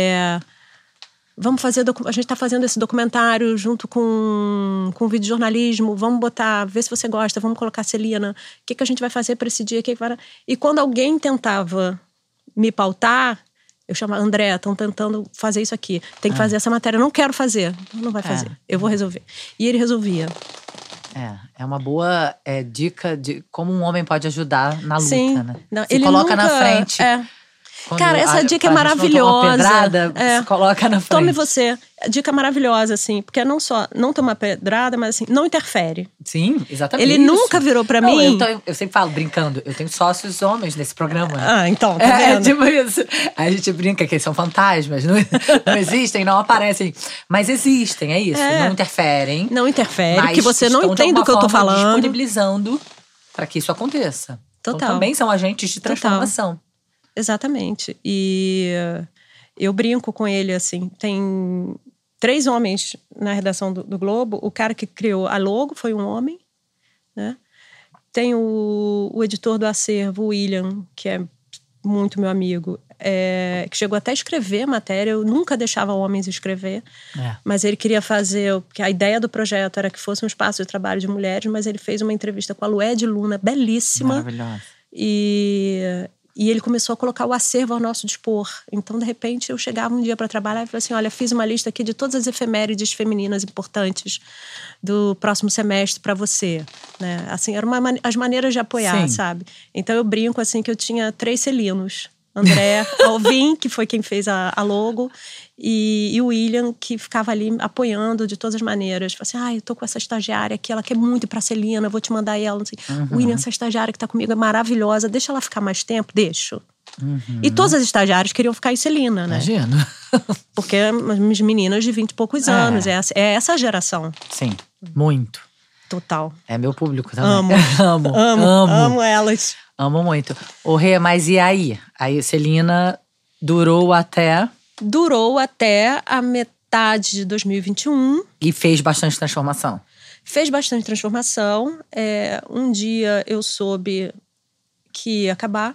Vamos fazer, a gente está fazendo esse documentário junto com vídeo jornalismo, vamos botar, ver se você gosta, vamos colocar a Celina, o que a gente vai fazer para esse dia? E quando alguém tentava me pautar, eu chamava, André, estão tentando fazer isso aqui, tem que fazer essa matéria, eu não quero fazer, não vai fazer, eu vou resolver. E ele resolvia. É uma boa dica de como um homem pode ajudar na luta, sim, né? Não, se coloca na frente. Cara, essa dica é maravilhosa. Pedrada, se coloca na frente. Tome você. Dica maravilhosa, assim. Porque não só não tomar pedrada, mas assim, não interfere. Sim, exatamente. Ele nunca virou pra mim. Eu sempre falo, brincando, eu tenho sócios homens nesse programa. Então, tá vendo? Tipo isso. A gente brinca que eles são fantasmas, não existem, não aparecem. Mas existem, é isso. Não interferem. Não interfere, porque você não entende o que eu tô falando. Disponibilizando pra que isso aconteça. Total. Então também são agentes de transformação. Total. Exatamente. E eu brinco com ele, assim, tem 3 homens na redação do Globo. O cara que criou a logo foi um homem, né? Tem o editor do acervo, o William, que é muito meu amigo, que chegou até a escrever a matéria. Eu nunca deixava homens escrever, mas ele queria fazer, porque a ideia do projeto era que fosse um espaço de trabalho de mulheres, mas ele fez uma entrevista com a Lued Luna, belíssima. Maravilhosa. E ele começou a colocar o acervo ao nosso dispor. Então, de repente, eu chegava um dia para trabalhar e falava assim, olha, fiz uma lista aqui de todas as efemérides femininas importantes do próximo semestre para você. Né? Assim, eram as maneiras de apoiar, Sim. sabe? Então, eu brinco assim que eu tinha 3 Celinos. André Alvim, que foi quem fez a logo, e o William, que ficava ali apoiando de todas as maneiras. Falei assim, eu tô com essa estagiária aqui, ela quer muito ir pra Celina, eu vou te mandar ela, não sei. William, essa estagiária que tá comigo é maravilhosa, deixa ela ficar mais tempo? Deixo. E todas as estagiárias queriam ficar em Celina, né? Imagina. Porque as meninas de 20 e poucos anos, é essa geração. Sim, muito. Total. É meu público também. Amo elas. Amo muito. Ô, Rê, mas e aí? Aí, Celina durou até... Durou até a metade de 2021. E fez bastante transformação. Fez bastante transformação. Um dia eu soube que ia acabar.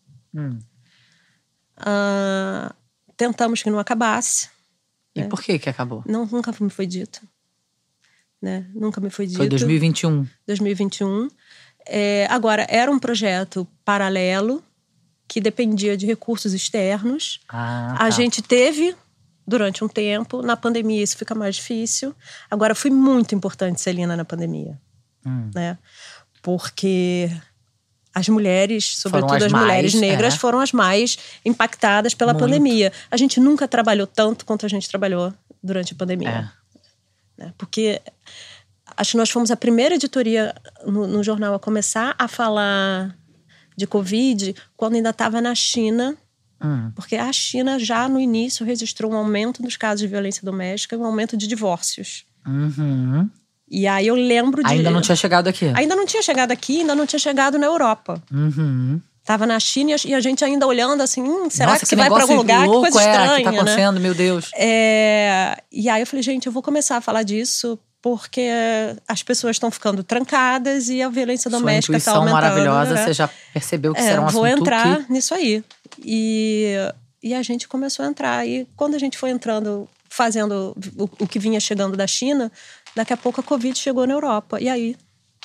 Tentamos que não acabasse. E por que acabou? Nunca me foi dito. Né? Nunca me foi dito. Foi 2021. 2021. Agora, era um projeto paralelo que dependia de recursos externos. A gente teve durante um tempo. Na pandemia isso fica mais difícil. Agora, foi muito importante Celina na pandemia. Né? Porque as mulheres, sobretudo as mulheres negras, foram as mais impactadas pela pandemia. A gente nunca trabalhou tanto quanto a gente trabalhou durante a pandemia. Né? Porque... acho que nós fomos a primeira editoria no jornal a começar a falar de Covid quando ainda estava na China. Porque a China já no início registrou um aumento dos casos de violência doméstica e um aumento de divórcios. E aí eu lembro de... Ainda não tinha chegado aqui. Ainda não tinha chegado aqui, ainda não tinha chegado na Europa. Tava na China e a gente ainda olhando assim, será Nossa, que você vai para algum lugar? Que coisa estranha, que tá acontecendo, né? Meu Deus. E aí eu falei, gente, eu vou começar a falar disso porque as pessoas estão ficando trancadas e a violência doméstica está aumentando. Sua intuição maravilhosa, você já percebeu que será um assunto vou entrar nisso aí. E a gente começou a entrar. E quando a gente foi entrando, fazendo o que vinha chegando da China, daqui a pouco a Covid chegou na Europa. E aí?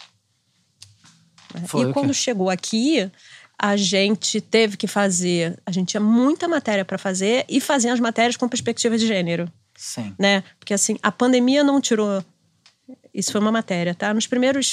Quando chegou aqui, a gente teve que fazer... A gente tinha muita matéria para fazer e fazer as matérias com perspectiva de gênero. Sim. Né? Porque assim, a pandemia não tirou... Isso foi uma matéria, tá? Nos primeiros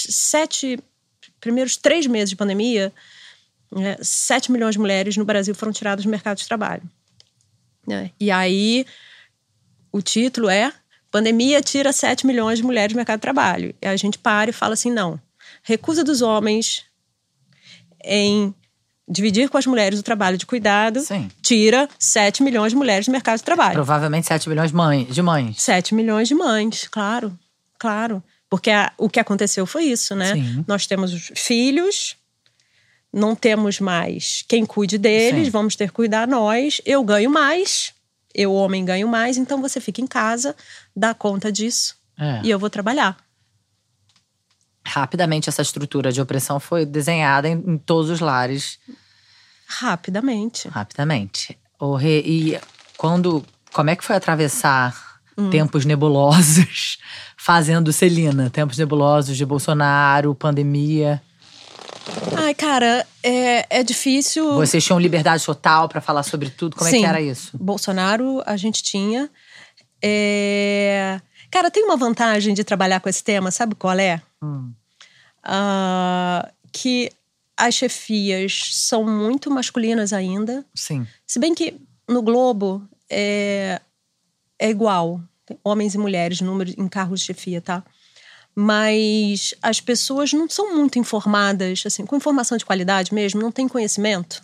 3 meses de pandemia, 7 milhões de mulheres no Brasil foram tiradas do mercado de trabalho. Né? E aí, o título é Pandemia tira 7 milhões de mulheres do mercado de trabalho. E a gente para e fala assim, não. Recusa dos homens em dividir com as mulheres o trabalho de cuidado, tira 7 milhões de mulheres do mercado de trabalho. Provavelmente 7 milhões de mães. 7 milhões de mães, claro. Claro, porque o que aconteceu foi isso, né? Nós temos os filhos, não temos mais quem cuide deles, vamos ter que cuidar nós. Eu ganho mais, eu, homem, ganho mais, então você fica em casa, dá conta disso e eu vou trabalhar. Rapidamente essa estrutura de opressão foi desenhada em todos os lares. Rapidamente. E como é que foi atravessar tempos nebulosos fazendo Celina? Tempos nebulosos de Bolsonaro, pandemia. Ai, cara, é difícil. Vocês tinham liberdade total pra falar sobre tudo? Como é que era isso? Bolsonaro, a gente tinha. Cara, tem uma vantagem de trabalhar com esse tema, sabe qual é? Que as chefias são muito masculinas ainda. Sim. Se bem que no Globo é igual. Tem homens e mulheres, número em cargos de chefia, tá? Mas as pessoas não são muito informadas, assim, com informação de qualidade mesmo, não tem conhecimento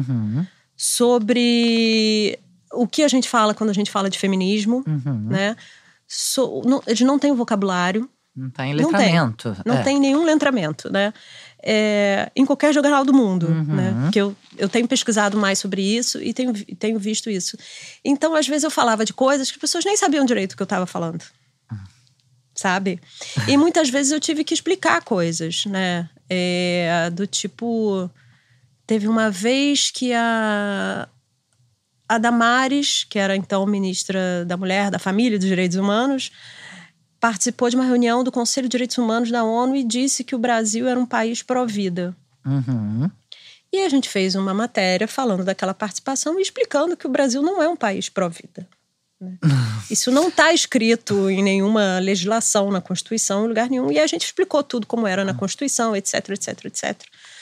sobre o que a gente fala quando a gente fala de feminismo, né? Eles não têm o vocabulário. Não tem letramento. Não tem nenhum letramento, né? Em qualquer jornal do mundo, né? Porque eu tenho pesquisado mais sobre isso e tenho visto isso. Então, às vezes eu falava de coisas que as pessoas nem sabiam direito o que eu estava falando. Sabe? E muitas vezes eu tive que explicar coisas, né? Do tipo... Teve uma vez que a Damares, que era então ministra da Mulher, da Família e dos Direitos Humanos, participou de uma reunião do Conselho de Direitos Humanos da ONU e disse que o Brasil era um país pró-vida. E a gente fez uma matéria falando daquela participação e explicando que o Brasil não é um país pró-vida. Né? Isso não está escrito em nenhuma legislação, na Constituição, em lugar nenhum. E a gente explicou tudo como era na Constituição, etc, etc, etc.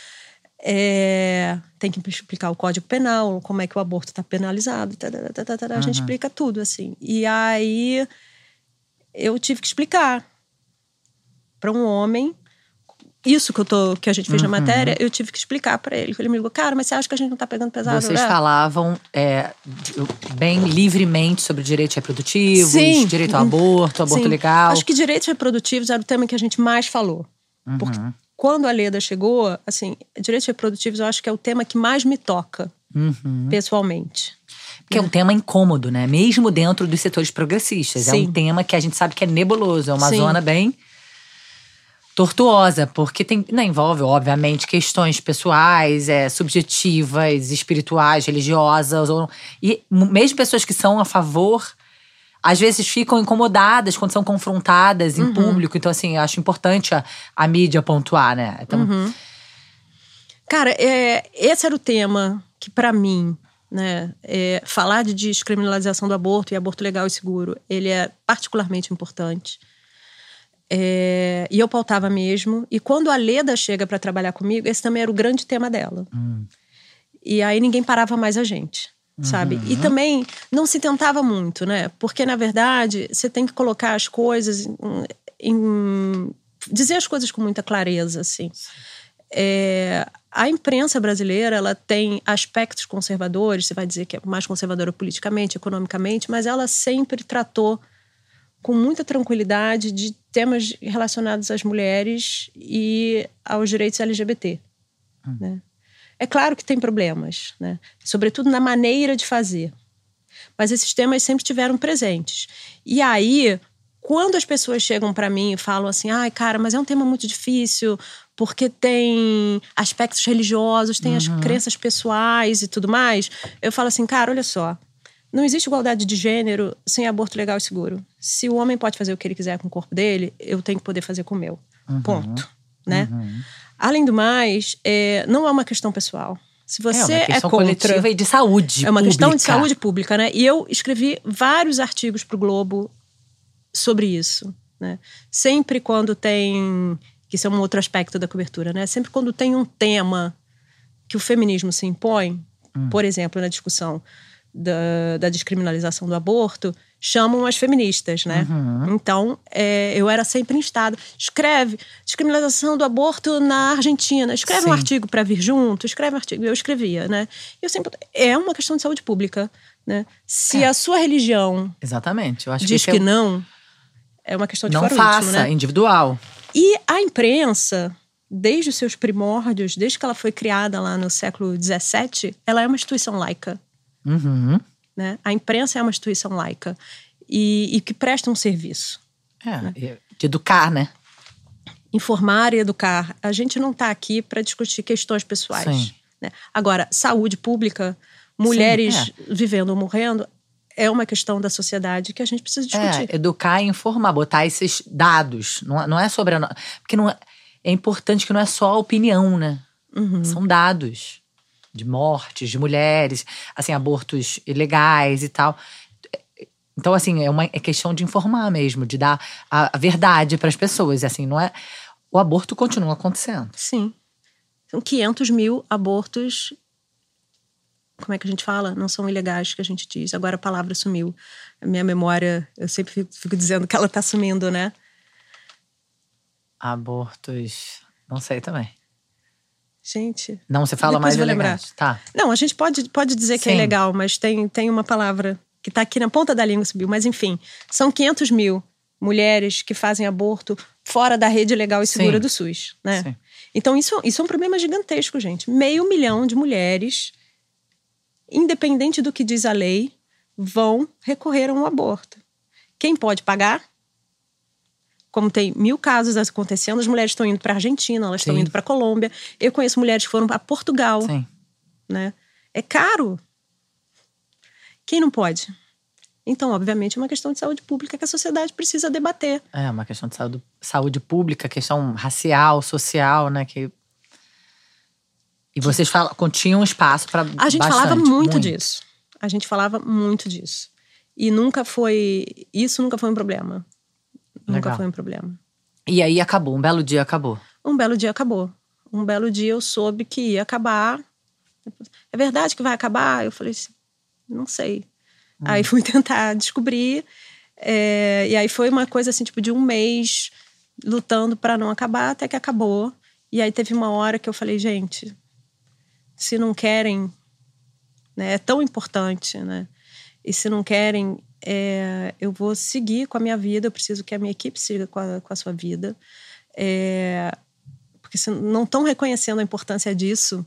Tem que explicar o Código Penal, como é que o aborto está penalizado. A gente explica tudo, assim. E aí eu tive que explicar para um homem isso que a gente fez na matéria. Eu tive que explicar para ele. Ele me ligou, cara, mas você acha que a gente não tá pegando pesado? Vocês falavam bem livremente sobre direitos reprodutivos, sim, direito ao aborto sim. legal. Acho que direitos reprodutivos era o tema que a gente mais falou. Porque quando a Leda chegou, assim, direitos reprodutivos eu acho que é o tema que mais me toca, pessoalmente. Porque é um tema incômodo, né? Mesmo dentro dos setores progressistas. Sim. É um tema que a gente sabe que é nebuloso. É uma sim. zona bem tortuosa, porque envolve, obviamente, questões pessoais, subjetivas, espirituais, religiosas. E mesmo pessoas que são a favor, às vezes ficam incomodadas quando são confrontadas em público. Então, assim, eu acho importante a mídia pontuar, né? Então, cara, esse era o tema que, pra mim, né, falar de descriminalização do aborto e aborto legal e seguro, ele é particularmente importante. E eu pautava mesmo. E quando a Leda chega para trabalhar comigo, esse também era o grande tema dela. E aí ninguém parava mais a gente, sabe? E também não se tentava muito, né? Porque, na verdade, você tem que colocar as coisas dizer as coisas com muita clareza, assim. A imprensa brasileira, ela tem aspectos conservadores, você vai dizer que é mais conservadora politicamente, economicamente, mas ela sempre tratou com muita tranquilidade de temas relacionados às mulheres e aos direitos LGBT. Né? É claro que tem problemas, né? Sobretudo na maneira de fazer. Mas esses temas sempre estiveram presentes. E aí, quando as pessoas chegam para mim e falam assim, ai, cara, mas é um tema muito difícil, porque tem aspectos religiosos, tem as crenças pessoais e tudo mais, eu falo assim, cara, olha só, não existe igualdade de gênero sem aborto legal e seguro. Se o homem pode fazer o que ele quiser com o corpo dele, eu tenho que poder fazer com o meu. Ponto. Né? Além do mais, não é uma questão pessoal. Se você é uma questão contra, coletiva e de saúde é uma pública. questão de saúde pública, né? E eu escrevi vários artigos pro Globo sobre isso, né? Sempre quando tem... que isso é um outro aspecto da cobertura, né? Sempre quando tem um tema que o feminismo se impõe, por exemplo, na discussão da descriminalização do aborto, chamam as feministas, né? Então, eu era sempre instada. Escreve descriminalização do aborto na Argentina. Escreve um artigo para vir junto. Escreve um artigo. Eu escrevia, né? Eu sempre... É uma questão de saúde pública, né? Se a sua religião... Exatamente. Eu acho diz que não, é uma questão de não foro faça, íntimo, né? individual. E a imprensa, desde os seus primórdios, desde que ela foi criada lá no século XVII, ela é uma instituição laica. Né? A imprensa é uma instituição laica e que presta um serviço. Né? De educar, né? Informar e educar. A gente não está aqui para discutir questões pessoais. Né? Agora, saúde pública, mulheres vivendo ou morrendo, é uma questão da sociedade que a gente precisa discutir. Educar e informar, botar esses dados. Não é sobre porque não é importante que não é só a opinião, né? São dados de mortes, de mulheres, assim, abortos ilegais e tal. Então, assim, é questão de informar mesmo, de dar a verdade para as pessoas. Assim, não é... O aborto continua acontecendo. Sim. São 500 mil abortos... Como é que a gente fala? Não são ilegais, que a gente diz. Agora a palavra sumiu. A minha memória, eu sempre fico dizendo que ela tá sumindo, né? Abortos... Não sei também. Gente... Não, você fala mais ilegais. Tá. Não, a gente pode dizer que é ilegal, mas tem uma palavra que tá aqui na ponta da língua, subiu. Mas enfim, são 500 mil mulheres que fazem aborto fora da rede legal e segura do SUS, né? Sim. Então isso é um problema gigantesco, gente. 500 mil de mulheres... independente do que diz a lei, vão recorrer a um aborto. Quem pode pagar? Como tem 1000 casos acontecendo, as mulheres estão indo para a Argentina, elas estão indo para a Colômbia. Eu conheço mulheres que foram para Portugal. Né? É caro. Quem não pode? Então, obviamente, é uma questão de saúde pública que a sociedade precisa debater. É uma questão de saúde pública, questão racial, social, né? Que... E vocês tinham espaço para A gente falava muito disso. A gente falava muito disso. E isso nunca foi um problema. Nunca foi um problema. E aí acabou, um belo dia acabou. Um belo dia acabou. Um belo dia eu soube que ia acabar. É verdade que vai acabar? Eu falei assim, não sei. Aí fui tentar descobrir. E aí foi uma coisa assim, tipo, de um mês lutando para não acabar, até que acabou. E aí teve uma hora que eu falei, gente, se não querem, né, é tão importante, né? E se não querem, eu vou seguir com a minha vida, eu preciso que a minha equipe siga com a sua vida. Porque se não estão reconhecendo a importância disso.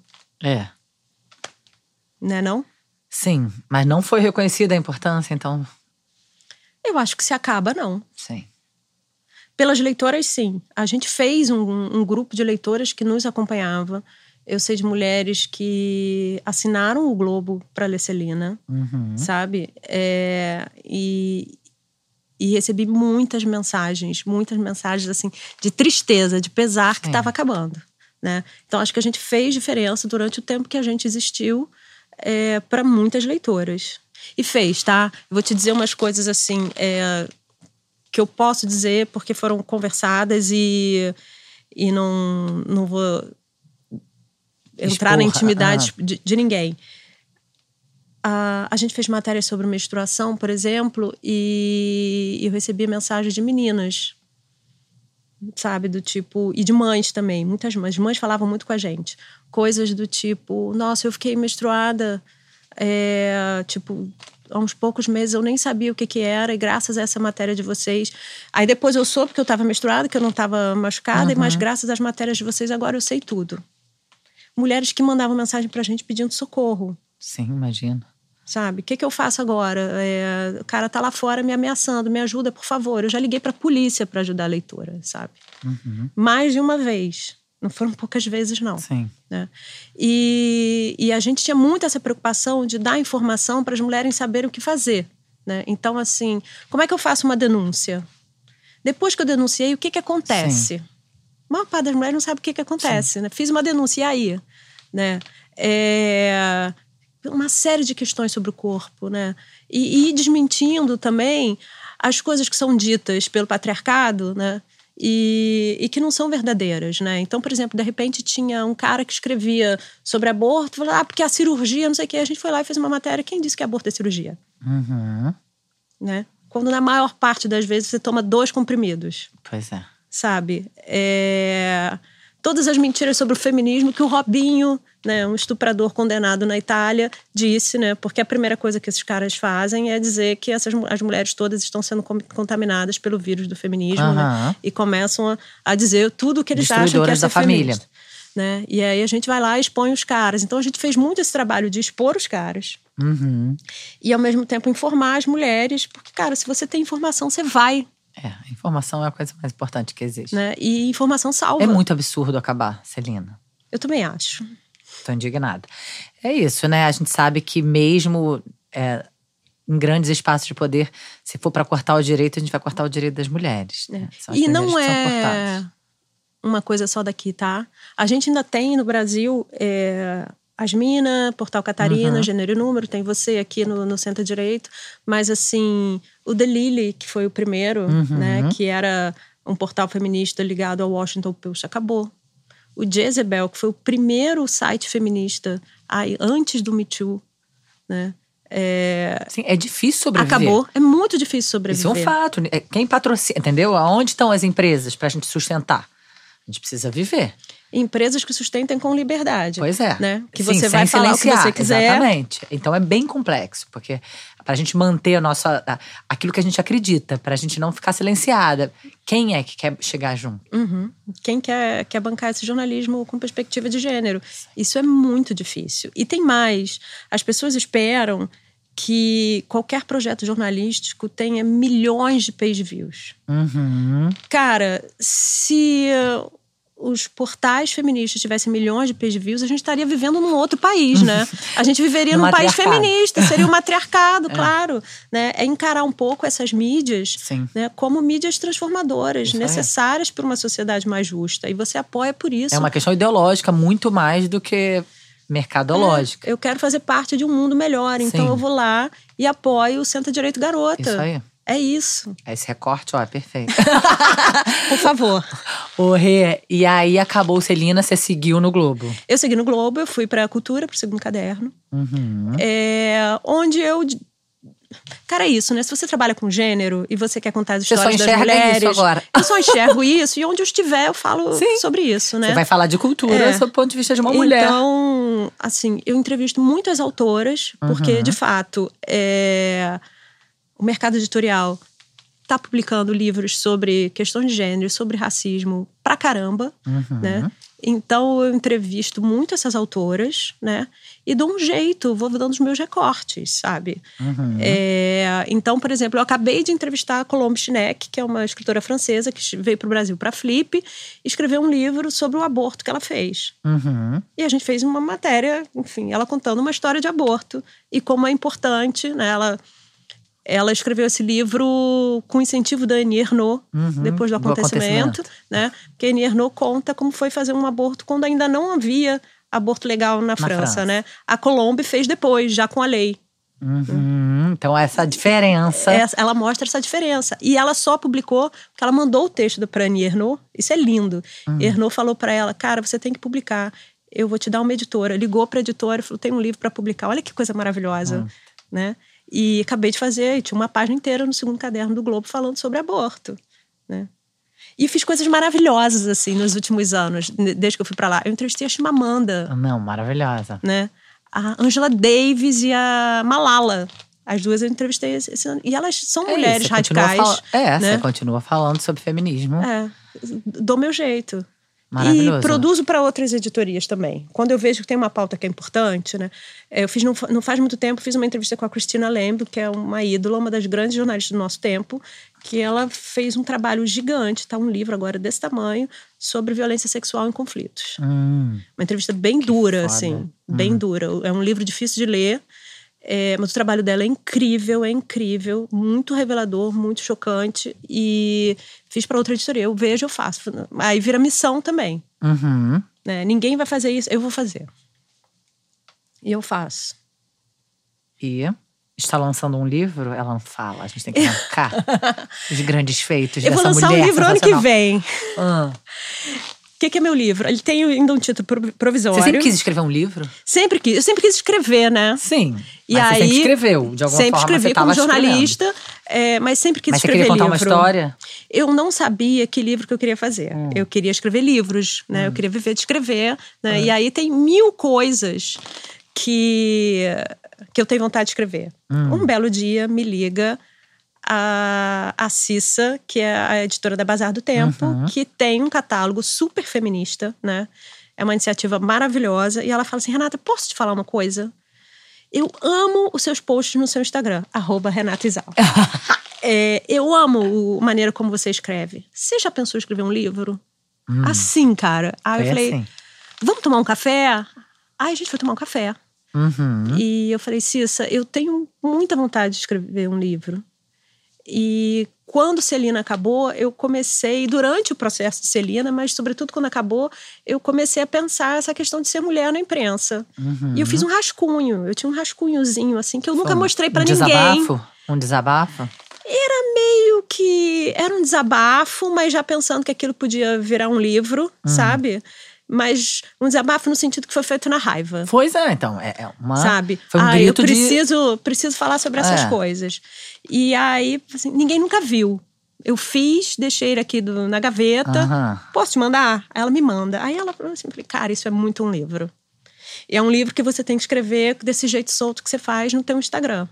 Né, não? Sim, mas não foi reconhecida a importância, então... Eu acho que se acaba, não. Sim. Pelas leitoras, sim. A gente fez um grupo de leitoras que nos acompanhava. Eu sei de mulheres que assinaram o Globo para ler Celina, sabe? E recebi muitas mensagens assim, de tristeza, de pesar que estava acabando, né? Então acho que a gente fez diferença durante o tempo que a gente existiu para muitas leitoras. E fez, tá? Eu vou te dizer umas coisas assim que eu posso dizer porque foram conversadas e não vou entrar na intimidade de ninguém. A gente fez matérias sobre menstruação, por exemplo, e eu recebi mensagens de meninas, sabe, do tipo... E de mães também, muitas mães. As mães falavam muito com a gente. Coisas do tipo, nossa, eu fiquei menstruada, tipo... há uns poucos meses eu nem sabia o que era, e graças a essa matéria de vocês... Aí depois eu soube que eu estava menstruada, que eu não estava machucada, mas graças às matérias de vocês agora eu sei tudo. Mulheres que mandavam mensagem pra gente pedindo socorro. Sim, imagino. Sabe? O que eu faço agora? O cara tá lá fora me ameaçando, me ajuda, por favor. Eu já liguei pra polícia pra ajudar a leitora, sabe? Mais de uma vez. Não foram poucas vezes, não. Sim. Né? E a gente tinha muito essa preocupação de dar informação para as mulheres saberem o que fazer. Né? Então, assim, como é que eu faço uma denúncia? Depois que eu denunciei, o que acontece? Sim. A maior parte das mulheres não sabe o que acontece. Né? Fiz uma denúncia, e aí? Né? Uma série de questões sobre o corpo. Né? E desmentindo também as coisas que são ditas pelo patriarcado, né? E que não são verdadeiras, né? Então, por exemplo, de repente tinha um cara que escrevia sobre aborto, falava, porque a cirurgia, não sei o quê. A gente foi lá e fez uma matéria. Quem disse que aborto é cirurgia? Né? Quando na maior parte das vezes você toma 2 comprimidos. Pois é. Sabe? Todas as mentiras sobre o feminismo que o Robinho, né, um estuprador condenado na Itália, disse, né? Porque a primeira coisa que esses caras fazem é dizer que as mulheres todas estão sendo contaminadas pelo vírus do feminismo, né? E começam a dizer tudo o que eles acham que é ser feminista. Né? E aí a gente vai lá e expõe os caras. Então a gente fez muito esse trabalho de expor os caras. E ao mesmo tempo informar as mulheres. Porque, cara, se você tem informação, você vai. A informação é a coisa mais importante que existe. Né? E informação salva. É muito absurdo acabar, Celina. Eu também acho. Tô indignada. É isso, né? A gente sabe que mesmo em grandes espaços de poder, se for para cortar o direito, a gente vai cortar o direito das mulheres. Né? E não é uma coisa só daqui, tá? A gente ainda tem no Brasil Asmina, Portal Catarina, Gênero e Número, tem você aqui no Centro Direito, mas assim, o The Lily, que foi o primeiro, né, que era um portal feminista ligado ao Washington Post, acabou. O Jezebel, que foi o primeiro site feminista antes do Me Too, né? Sim, é difícil sobreviver. Acabou, é muito difícil sobreviver. Isso é um fato. Quem patrocina, entendeu? Aonde estão as empresas pra gente sustentar? A gente precisa viver. Empresas que sustentem com liberdade. Pois é. Né? Que você vai falar o que você quiser. Exatamente. Então é bem complexo, porque pra gente manter aquilo que a gente acredita, pra gente não ficar silenciada. Quem é que quer chegar junto? Quem quer bancar esse jornalismo com perspectiva de gênero? Isso é muito difícil. E tem mais. As pessoas esperam que qualquer projeto jornalístico tenha milhões de page views. Cara, se os portais feministas tivessem milhões de page views, a gente estaria vivendo num outro país, né? A gente viveria num país feminista, seria um matriarcado, claro. Né? É encarar um pouco essas mídias, né, como mídias transformadoras, necessárias para uma sociedade mais justa. E você apoia por isso. É uma questão ideológica muito mais do que mercadológica. Eu quero fazer parte de um mundo melhor. Então Sim. eu vou lá e apoio o Senta Direito Garota. Isso aí. É isso. Esse recorte, ó, é perfeito. Por favor. Ô, Rê, e aí acabou Celina, você seguiu no Globo? Eu segui no Globo, eu fui pra Cultura, pro segundo caderno. Uhum. Onde eu... Cara, é isso, né? Se você trabalha com gênero e você quer contar as Você histórias só das enxerga mulheres… isso agora. Eu só enxergo isso. E onde eu estiver, eu falo sobre isso, né? Você vai falar de cultura sob o ponto de vista de uma mulher. Então, assim, eu entrevisto muitas autoras. Porque, de fato, o mercado editorial tá publicando livros sobre questões de gênero, sobre racismo pra caramba, né? Então, eu entrevisto muito essas autoras, né? E dou um jeito, vou dando os meus recortes, sabe? Então, por exemplo, eu acabei de entrevistar a Colombe Schneck, que é uma escritora francesa que veio pro Brasil pra Flip, e escreveu um livro sobre o aborto que ela fez. E a gente fez uma matéria, enfim, ela contando uma história de aborto e como é importante, né? Ela escreveu esse livro com incentivo da Annie Ernaux, depois do acontecimento, né? Porque a Annie Ernaux conta como foi fazer um aborto quando ainda não havia aborto legal na França, né? A Colombe fez depois, já com a lei. Então, essa diferença… Ela mostra essa diferença. E ela só publicou porque ela mandou o texto para a Annie Ernaux. Isso é lindo. Ernaux falou para ela, cara, você tem que publicar. Eu vou te dar uma editora. Ligou para a editora e falou, tem um livro para publicar. Olha que coisa maravilhosa, né? E acabei de fazer, tinha uma página inteira no segundo caderno do Globo falando sobre aborto, né? E fiz coisas maravilhosas, assim, nos últimos anos, desde que eu fui pra lá. Eu entrevistei a Chimamanda. Não, maravilhosa. Né? A Angela Davis e a Malala. As duas eu entrevistei esse ano. E elas são mulheres radicais. Você continua falando sobre feminismo. Dou meu jeito. Maravilhoso. E produzo para outras editorias também. Quando eu vejo que tem uma pauta que é importante, né? Eu fiz, não faz muito tempo, fiz uma entrevista com a Christina Lembo, que é uma ídola, uma das grandes jornalistas do nosso tempo, que ela fez um trabalho gigante, tá um livro agora desse tamanho, sobre violência sexual em conflitos. Uma entrevista bem dura, assim, bem dura. É um livro difícil de ler, mas o trabalho dela é incrível, muito revelador, muito chocante. E fiz para outra editoria. Eu vejo, eu faço. Aí vira missão também. Né? Ninguém vai fazer isso, eu vou fazer. E eu faço. E está lançando um livro? Ela não fala, a gente tem que marcar os grandes feitos dessa mulher. Eu vou lançar um livro ano que vem. O que é meu livro? Ele tem ainda um título provisório. Você sempre quis escrever um livro? Sempre quis. Eu sempre quis escrever, né? Sim. E mas aí, você sempre escreveu, de alguma sempre forma. Escrevi como jornalista, mas sempre quis escrever livro. Mas você queria contar uma história? Eu não sabia que livro que eu queria fazer. Eu queria escrever livros, né? Eu queria viver de escrever, né? E aí tem 1000 coisas que eu tenho vontade de escrever. Um belo dia me liga a Cissa, que é a editora da Bazar do Tempo, que tem um catálogo super feminista, né? É uma iniciativa maravilhosa. E ela fala assim, Renata, posso te falar uma coisa? Eu amo os seus posts no seu Instagram, @RenataIsal. Eu amo a maneira como você escreve. Você já pensou em escrever um livro? Assim, cara. Aí eu falei, assim. Vamos tomar um café? Aí a gente foi tomar um café. E eu falei, Cissa, eu tenho muita vontade de escrever um livro. E quando Celina acabou, eu comecei, durante o processo de Celina, mas sobretudo quando acabou, eu comecei a pensar essa questão de ser mulher na imprensa. E eu fiz um rascunho, eu tinha um rascunhozinho assim, que eu nunca mostrei pra ninguém. Um desabafo? Era um desabafo, mas já pensando que aquilo podia virar um livro, sabe? Mas um desabafo no sentido que foi feito na raiva. Pois é, então. Sabe? Foi um grito eu preciso falar sobre essas coisas. E aí, assim, ninguém nunca viu. Eu fiz, deixei ele aqui na gaveta. Posso te mandar? Aí ela me manda. Aí ela falou assim, cara, isso é muito um livro. E é um livro que você tem que escrever desse jeito solto que você faz no teu Instagram.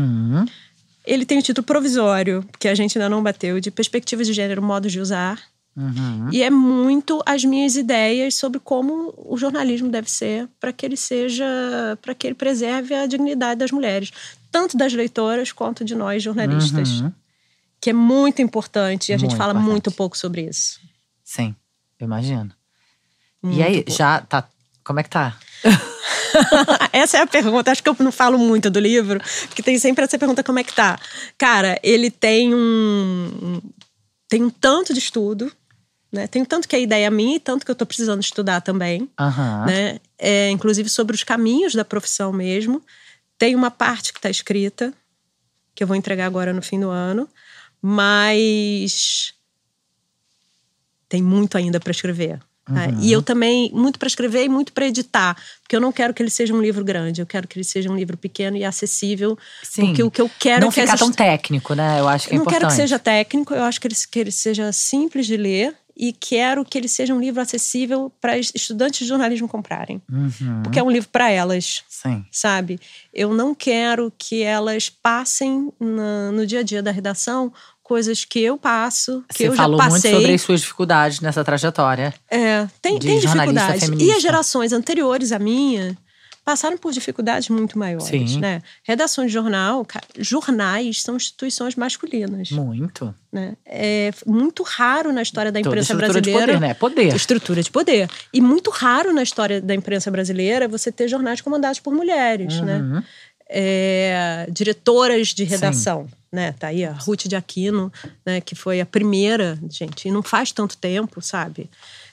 Ele tem o título provisório, que a gente ainda não bateu, de Perspectivas de Gênero, Modos de Usar. E é muito as minhas ideias sobre como o jornalismo deve ser para que ele preserve a dignidade das mulheres, tanto das leitoras quanto de nós jornalistas, que é muito importante e a gente fala muito pouco sobre isso. Sim, eu imagino. E aí, já tá, como é que tá? Essa é a pergunta, acho que eu não falo muito do livro, porque tem sempre essa pergunta, como é que tá? Cara, ele tem um tanto de estudo, né? Tenho tanto que a ideia é minha e tanto que eu tô precisando estudar também, né? Inclusive sobre os caminhos da profissão mesmo. Tem uma parte que tá escrita, que eu vou entregar agora no fim do ano, mas tem muito ainda para escrever. E eu também, muito para escrever e muito para editar, porque eu não quero que ele seja um livro grande, eu quero que ele seja um livro pequeno e acessível. Sim. Porque o que eu quero não é que ficar tão técnico, né? Eu acho que é importante. Eu não quero que seja técnico, eu acho que ele seja simples de ler e quero que ele seja um livro acessível para estudantes de jornalismo comprarem. Porque é um livro para elas, sim, sabe? Eu não quero que elas passem no dia a dia da redação coisas que eu passo, que eu já passei. Você falou muito sobre as suas dificuldades nessa trajetória. Tem dificuldades. E as gerações anteriores à minha passaram por dificuldades muito maiores, né? Redações de jornal, jornais são instituições masculinas. Muito. Né? É muito raro na história da imprensa brasileira. Estrutura de poder, né? Poder. Estrutura de poder. E muito raro na história da imprensa brasileira você ter jornais comandados por mulheres, né? Diretoras de redação, né? Tá aí a Ruth de Aquino, né? Que foi a primeira, gente, e não faz tanto tempo, sabe?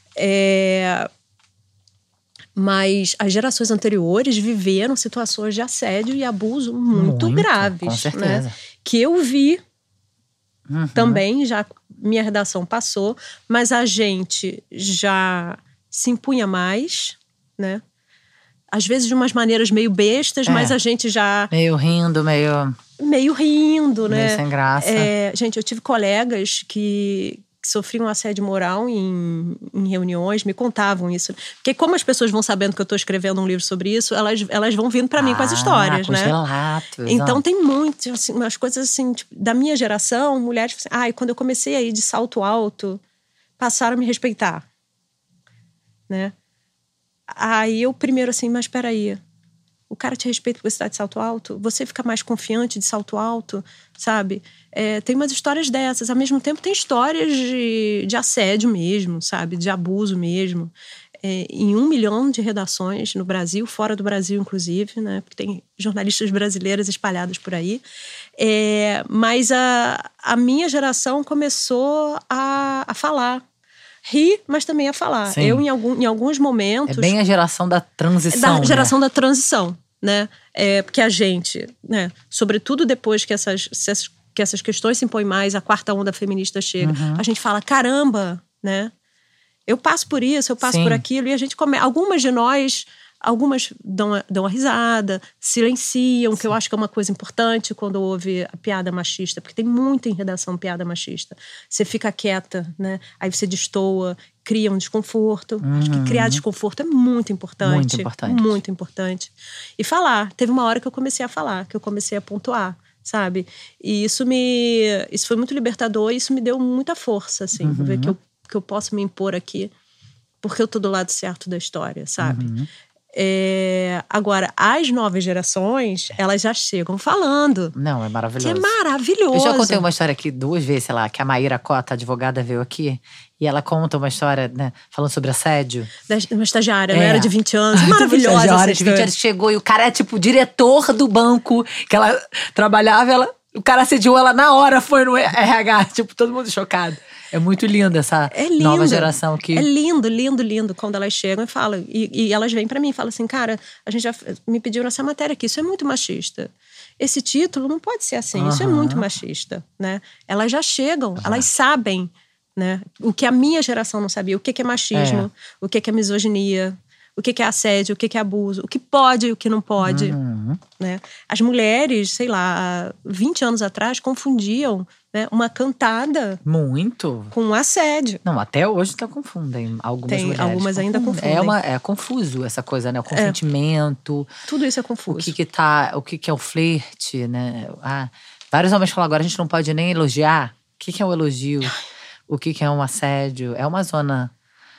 Mas as gerações anteriores viveram situações de assédio e abuso muito graves, com certeza. né? Que eu vi também, já minha redação passou, mas a gente já se impunha mais, né? Às vezes de umas maneiras meio bestas, mas a gente já... Meio rindo, né? Meio sem graça. Gente, eu tive colegas que sofriam assédio moral em reuniões, me contavam isso. Porque como as pessoas vão sabendo que eu estou escrevendo um livro sobre isso, elas vão vindo para mim com as histórias, com né? Os relatos. Então tem muito, assim, umas coisas assim, tipo, da minha geração, mulheres assim, quando eu comecei a ir de salto alto, passaram a me respeitar, né? Aí eu primeiro assim, mas peraí, o cara te respeita porque você está de salto alto? Você fica mais confiante de salto alto, sabe? Tem umas histórias dessas. Ao mesmo tempo tem histórias de assédio mesmo, sabe? De abuso mesmo. Em 1 milhão de redações no Brasil, fora do Brasil inclusive, né? Porque tem jornalistas brasileiras espalhadas por aí. Mas a minha geração começou a falar. Rir, mas também a falar. Sim. Eu, em alguns momentos... É bem a geração da transição, Da geração da transição, né? Porque a gente, né? Sobretudo depois que essas questões se impõem mais, a quarta onda feminista chega, a gente fala, caramba, né? Eu passo por isso, eu passo por aquilo. E a gente algumas de nós... Algumas dão uma risada, silenciam, que eu acho que é uma coisa importante quando houve a piada machista, porque tem muito em redação piada machista. Você fica quieta, né? Aí você destoa, cria um desconforto. Acho que criar desconforto é muito importante. Muito importante. Muito importante. E falar. Teve uma hora que eu comecei a falar, que eu comecei a pontuar, sabe? E isso foi muito libertador e isso me deu muita força, assim. Ver que eu posso me impor aqui, porque eu tô do lado certo da história, sabe? Agora, as novas gerações, elas já chegam falando. Não, é maravilhoso. Que é maravilhoso. Eu já contei uma história aqui 2 vezes, sei lá, que a Maíra Cota, advogada, veio aqui e ela conta uma história, né, falando sobre assédio. Uma estagiária, não era de 20 anos. Maravilhosa. Uma estagiária de 20 anos chegou e o cara é tipo diretor do banco que ela trabalhava, o cara assediou ela na hora, foi no RH, tipo, todo mundo chocado. É muito linda essa nova geração que... É lindo, lindo, lindo quando elas chegam e falam. E elas vêm pra mim e falam assim, cara, a gente já me pediu nessa matéria aqui, isso é muito machista. Esse título não pode ser assim, isso é muito machista, né? Elas já chegam, elas sabem, né? O que a minha geração não sabia, o que é machismo, o que é misoginia, o que é assédio, o que é abuso, o que pode e o que não pode, né? As mulheres, sei lá, há 20 anos atrás confundiam, né, uma cantada muito com assédio. Não, até hoje confundem. Algumas ainda confundem. É confuso essa coisa, né? O consentimento. Tudo isso é confuso. O que é o flerte, né? Vários homens falam agora, a gente não pode nem elogiar. O que é um elogio? O que é um assédio? É uma zona...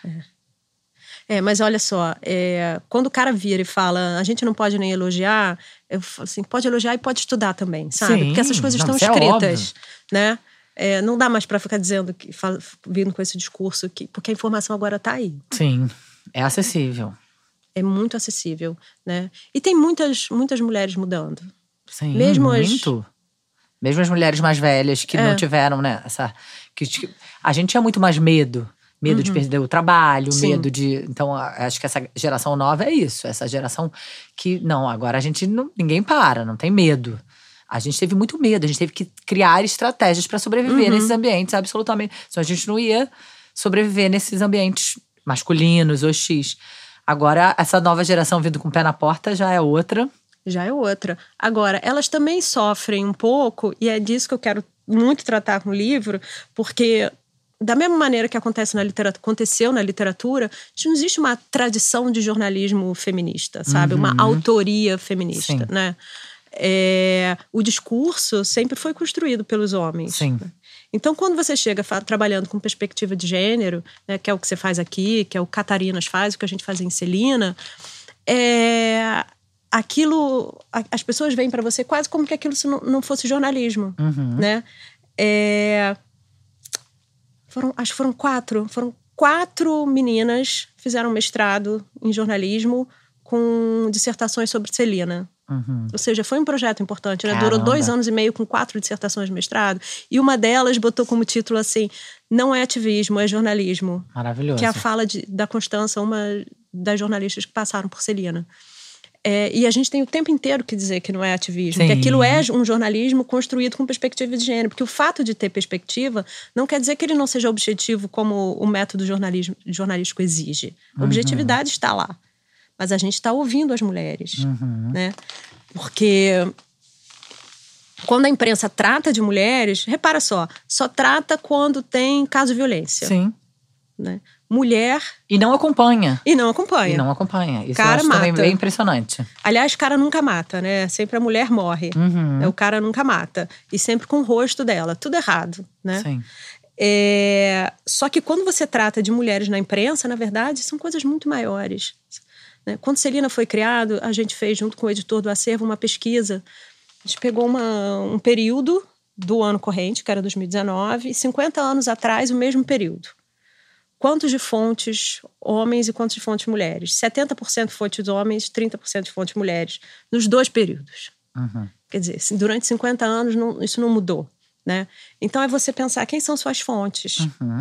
mas olha só, quando o cara vira e fala, a gente não pode nem elogiar, eu falo assim, pode elogiar e pode estudar também, sabe? Sim, porque essas coisas estão escritas, né? Não dá mais pra ficar dizendo, vindo com esse discurso, porque a informação agora tá aí. Sim, é acessível. É muito acessível, né? E tem muitas mulheres mudando. Sim, muito. Mesmo as mulheres mais velhas que não tiveram, né? A gente tinha muito mais medo Medo de perder o trabalho, Sim. medo de… Então, acho que essa geração nova é isso. Essa geração que… Não, agora a gente… ninguém para, não tem medo. A gente teve muito medo. A gente teve que criar estratégias para sobreviver nesses ambientes, absolutamente. Senão a gente não ia sobreviver nesses ambientes masculinos, hostis. Agora, essa nova geração vindo com o pé na porta já é outra. Já é outra. Agora, elas também sofrem um pouco, e é disso que eu quero muito tratar no livro, porque… Da mesma maneira que aconteceu na literatura, não existe uma tradição de jornalismo feminista, sabe? Uma autoria feminista, Sim. né? O discurso sempre foi construído pelos homens. Sim. Então, quando você chega trabalhando com perspectiva de gênero, né, que é o que você faz aqui, que é o Catarinas faz, o que a gente faz em Celina, aquilo… As pessoas veem para você quase como que aquilo não fosse jornalismo, né? Acho que foram quatro meninas que fizeram mestrado em jornalismo com dissertações sobre Celina. Ou seja, foi um projeto importante, né? Durou 2 anos e meio com 4 dissertações de mestrado. E uma delas botou como título assim, não é ativismo, é jornalismo. Maravilhoso. Que é a fala da Constança, uma das jornalistas que passaram por Celina. E a gente tem o tempo inteiro que dizer que não é ativismo, Sim. que aquilo é um jornalismo construído com perspectiva de gênero, porque o fato de ter perspectiva não quer dizer que ele não seja objetivo como o método jornalístico exige. A objetividade está lá, mas a gente está ouvindo as mulheres, né? Porque quando a imprensa trata de mulheres, repara só trata quando tem caso de violência. Sim. Né? Mulher… E não acompanha. Isso Cara, eu acho também bem impressionante. Aliás, cara nunca mata, né? Sempre a mulher morre. O cara nunca mata. E sempre com o rosto dela. Tudo errado, né? Sim. Só que quando você trata de mulheres na imprensa, na verdade, são coisas muito maiores. Né? Quando Celina foi criado, a gente fez, junto com o editor do acervo, uma pesquisa. A gente pegou um período do ano corrente, que era 2019, e 50 anos atrás, o mesmo período. Quantos de fontes homens e quantos de fontes mulheres? 70% fontes homens, 30% de fontes mulheres, nos 2 períodos. Quer dizer, durante 50 anos isso não mudou, né? Então é você pensar quem são suas fontes.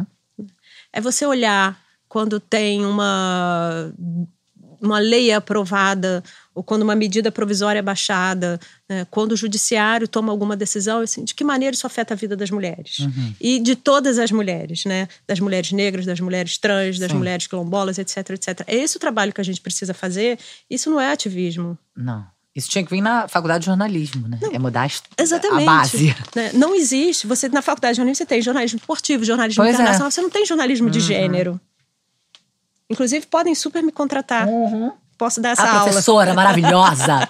É você olhar quando tem uma lei aprovada ou quando uma medida provisória é baixada, né? Quando o judiciário toma alguma decisão, assim, de que maneira isso afeta a vida das mulheres. E de todas as mulheres, né? Das mulheres negras, das mulheres trans, das mulheres quilombolas, etc, etc. É esse o trabalho que a gente precisa fazer. Isso não é ativismo. Não. Isso tinha que vir na faculdade de jornalismo, né? Não, é mudar exatamente. A base. Né? Não existe. Você, na faculdade de jornalismo, você tem jornalismo esportivo, jornalismo internacional. Você não tem jornalismo de gênero. Inclusive, podem super me contratar. Posso dar essa aula. A professora maravilhosa.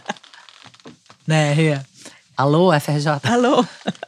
Né, Rê? Alô, FRJ? Alô?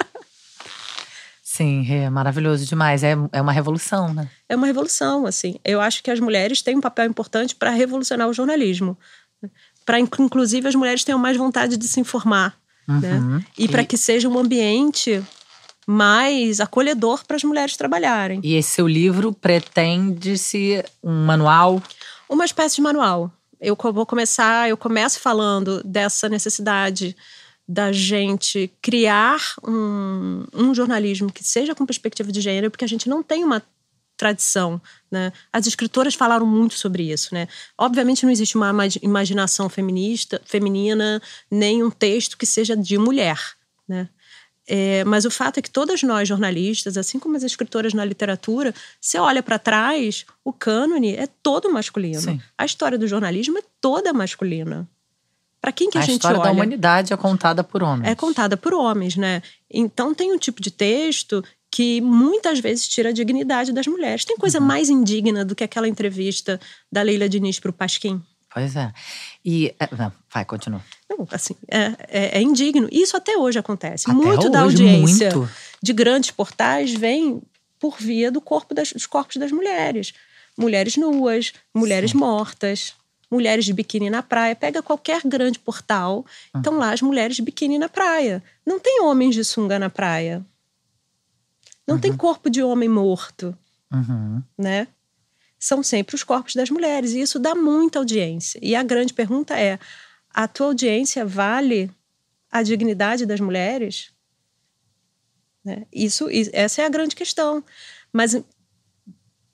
Sim, Rê, maravilhoso demais. É uma revolução, né? É uma revolução, assim. Eu acho que as mulheres têm um papel importante para revolucionar o jornalismo. Para, inclusive, as mulheres tenham mais vontade de se informar. Né? E para que seja um ambiente mais acolhedor para as mulheres trabalharem. E esse seu livro pretende ser um manual? Uma espécie de manual. Eu começo falando dessa necessidade da gente criar um jornalismo que seja com perspectiva de gênero, porque a gente não tem uma tradição, né? As escritoras falaram muito sobre isso, né? Obviamente não existe uma imaginação feminina, nem um texto que seja de mulher, né? Mas o fato é que todas nós jornalistas, assim como as escritoras na literatura, você olha para trás, o cânone é todo masculino. Sim. A história do jornalismo é toda masculina. Para quem que a gente olha? A história da humanidade é contada por homens. É contada por homens, né? Então tem um tipo de texto que muitas vezes tira a dignidade das mulheres. Tem coisa mais indigna do que aquela entrevista da Leila Diniz para o Pasquim? Pois é. E… vai, continua. Não, assim, é indigno. Isso até hoje acontece. Até muito hoje, da audiência muito. De grandes portais vem por via dos corpos das mulheres. Mulheres nuas, mulheres mortas, mulheres de biquíni na praia. Pega qualquer grande portal, estão lá as mulheres de biquíni na praia. Não tem homens de sunga na praia. Não tem corpo de homem morto, né? São sempre os corpos das mulheres. E isso dá muita audiência. E a grande pergunta é, a tua audiência vale a dignidade das mulheres? Né? Essa é a grande questão. Mas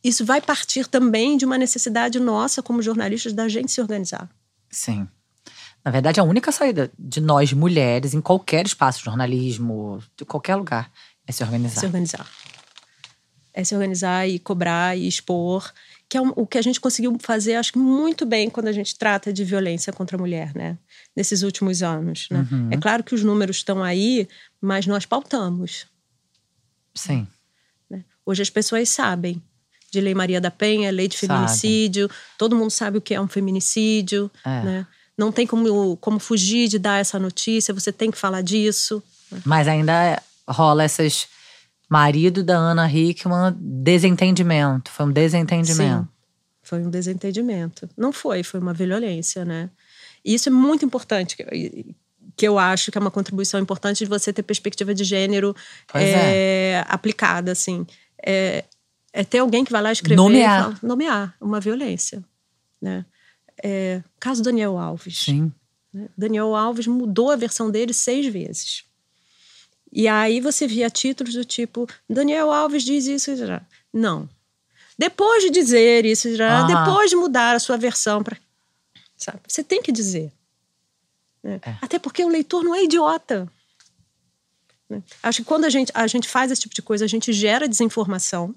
isso vai partir também de uma necessidade nossa, como jornalistas, da gente se organizar. Sim. Na verdade, a única saída de nós, mulheres, em qualquer espaço, jornalismo, de qualquer lugar, é se organizar. Se organizar. É se organizar e cobrar e expor, que é o que a gente conseguiu fazer, acho que muito bem, quando a gente trata de violência contra a mulher, né? Nesses últimos anos, né? É claro que os números estão aí, mas nós pautamos. Sim. Né? Hoje as pessoas sabem de Lei Maria da Penha, lei de feminicídio, todo mundo sabe o que é um feminicídio, né? Não tem como fugir de dar essa notícia, você tem que falar disso. Mas ainda rola esses… Marido da Ana Hickman, desentendimento. Foi um desentendimento. Sim, foi um desentendimento. Não foi uma violência, né? E isso é muito importante, que eu acho que é uma contribuição importante de você ter perspectiva de gênero aplicada, assim. É ter alguém que vai lá escrever… Nomear uma violência, né? Caso Daniel Alves. Sim. Né? Daniel Alves mudou a versão dele 6 vezes. E aí você via títulos do tipo, Daniel Alves diz isso e já. Não. Depois de dizer isso já, depois de mudar a sua versão, sabe? Você tem que dizer. Né? Até porque o leitor não é idiota. Né? Acho que quando a gente faz esse tipo de coisa, a gente gera desinformação.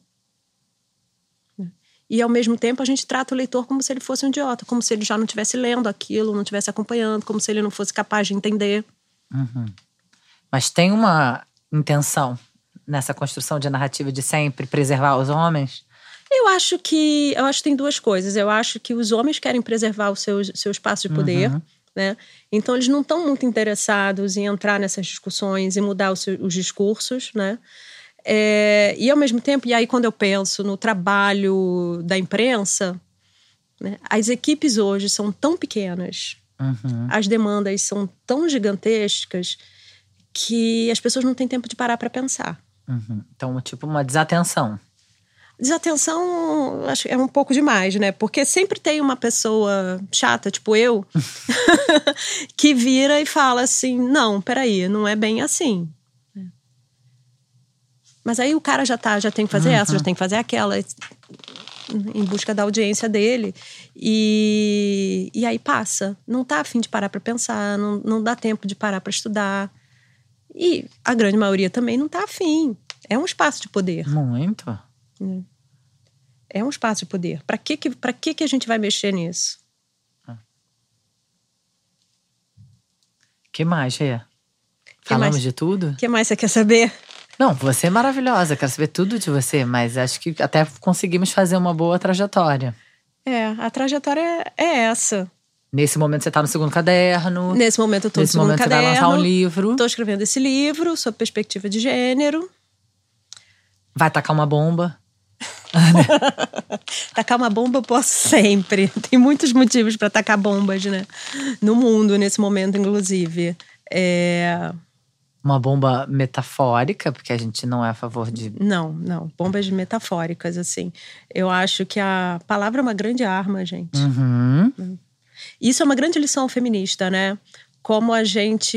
Né? E ao mesmo tempo a gente trata o leitor como se ele fosse um idiota, como se ele já não estivesse lendo aquilo, não estivesse acompanhando, como se ele não fosse capaz de entender. Mas tem uma intenção nessa construção de narrativa de sempre preservar os homens? Eu acho que tem 2 coisas. Eu acho que os homens querem preservar o seu espaço de poder, né? Então eles não estão muito interessados em entrar nessas discussões e mudar os discursos, né? E ao mesmo tempo, e aí quando eu penso no trabalho da imprensa, né, as equipes hoje são tão pequenas, as demandas são tão gigantescas, que as pessoas não têm tempo de parar para pensar. Então, tipo, uma desatenção. Desatenção, acho que é um pouco demais, né? Porque sempre tem uma pessoa chata, tipo eu, que vira e fala assim, não, peraí, não é bem assim. Mas aí o cara já tem que fazer essa, já tem que fazer aquela, em busca da audiência dele. E aí passa. Não tá a fim de parar para pensar, não dá tempo de parar para estudar. E a grande maioria também não está afim. É um espaço de poder. Muito. É um espaço de poder. Para que a gente vai mexer nisso? Que mais, Rê? Falamos de tudo? O que mais você quer saber? Não, você é maravilhosa. Quero saber tudo de você. Mas acho que até conseguimos fazer uma boa trajetória. A trajetória é essa. Nesse momento você está no 2º caderno. Nesse momento eu estou no 2º caderno. Nesse momento você vai lançar um livro. Estou escrevendo esse livro sobre perspectiva de gênero. Vai tacar uma bomba. Tacar uma bomba eu posso sempre. Tem muitos motivos para tacar bombas, né? No mundo, nesse momento, inclusive. Uma bomba metafórica, porque a gente não é a favor de… Não. Bombas metafóricas, assim. Eu acho que a palavra é uma grande arma, gente. Isso é uma grande lição feminista, né? Como a gente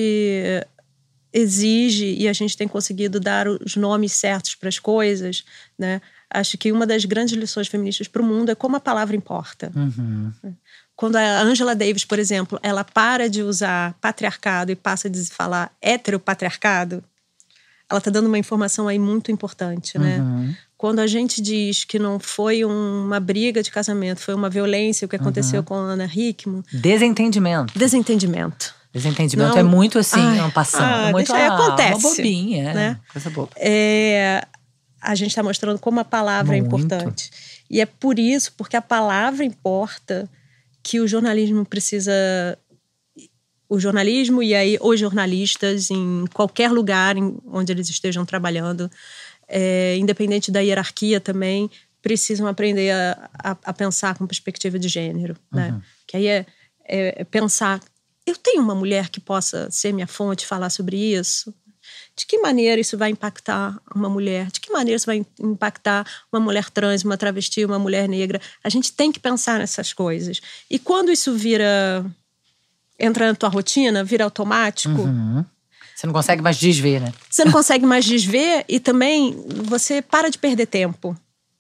exige e a gente tem conseguido dar os nomes certos para as coisas, né? Acho que uma das grandes lições feministas para o mundo é como a palavra importa. Quando a Angela Davis, por exemplo, ela para de usar patriarcado e passa a falar heteropatriarcado, ela está dando uma informação aí muito importante, né? Quando a gente diz que não foi uma briga de casamento, foi uma violência, o que aconteceu com a Ana Hickman. Desentendimento. Desentendimento é muito assim, passando. Muito acontece. Uma bobinha, né? Coisa boba. A gente está mostrando como a palavra é importante. E é por isso, porque a palavra importa, que o jornalismo precisa… O jornalismo e aí os jornalistas em qualquer lugar onde eles estejam trabalhando, independente da hierarquia também, precisam aprender a pensar com perspectiva de gênero, né? Que aí é pensar, eu tenho uma mulher que possa ser minha fonte e falar sobre isso? De que maneira isso vai impactar uma mulher? De que maneira isso vai impactar uma mulher trans, uma travesti, uma mulher negra? A gente tem que pensar nessas coisas. E quando isso entra na tua rotina, vira automático… Você não consegue mais desver, né? Você não consegue mais desver e também você para de perder tempo.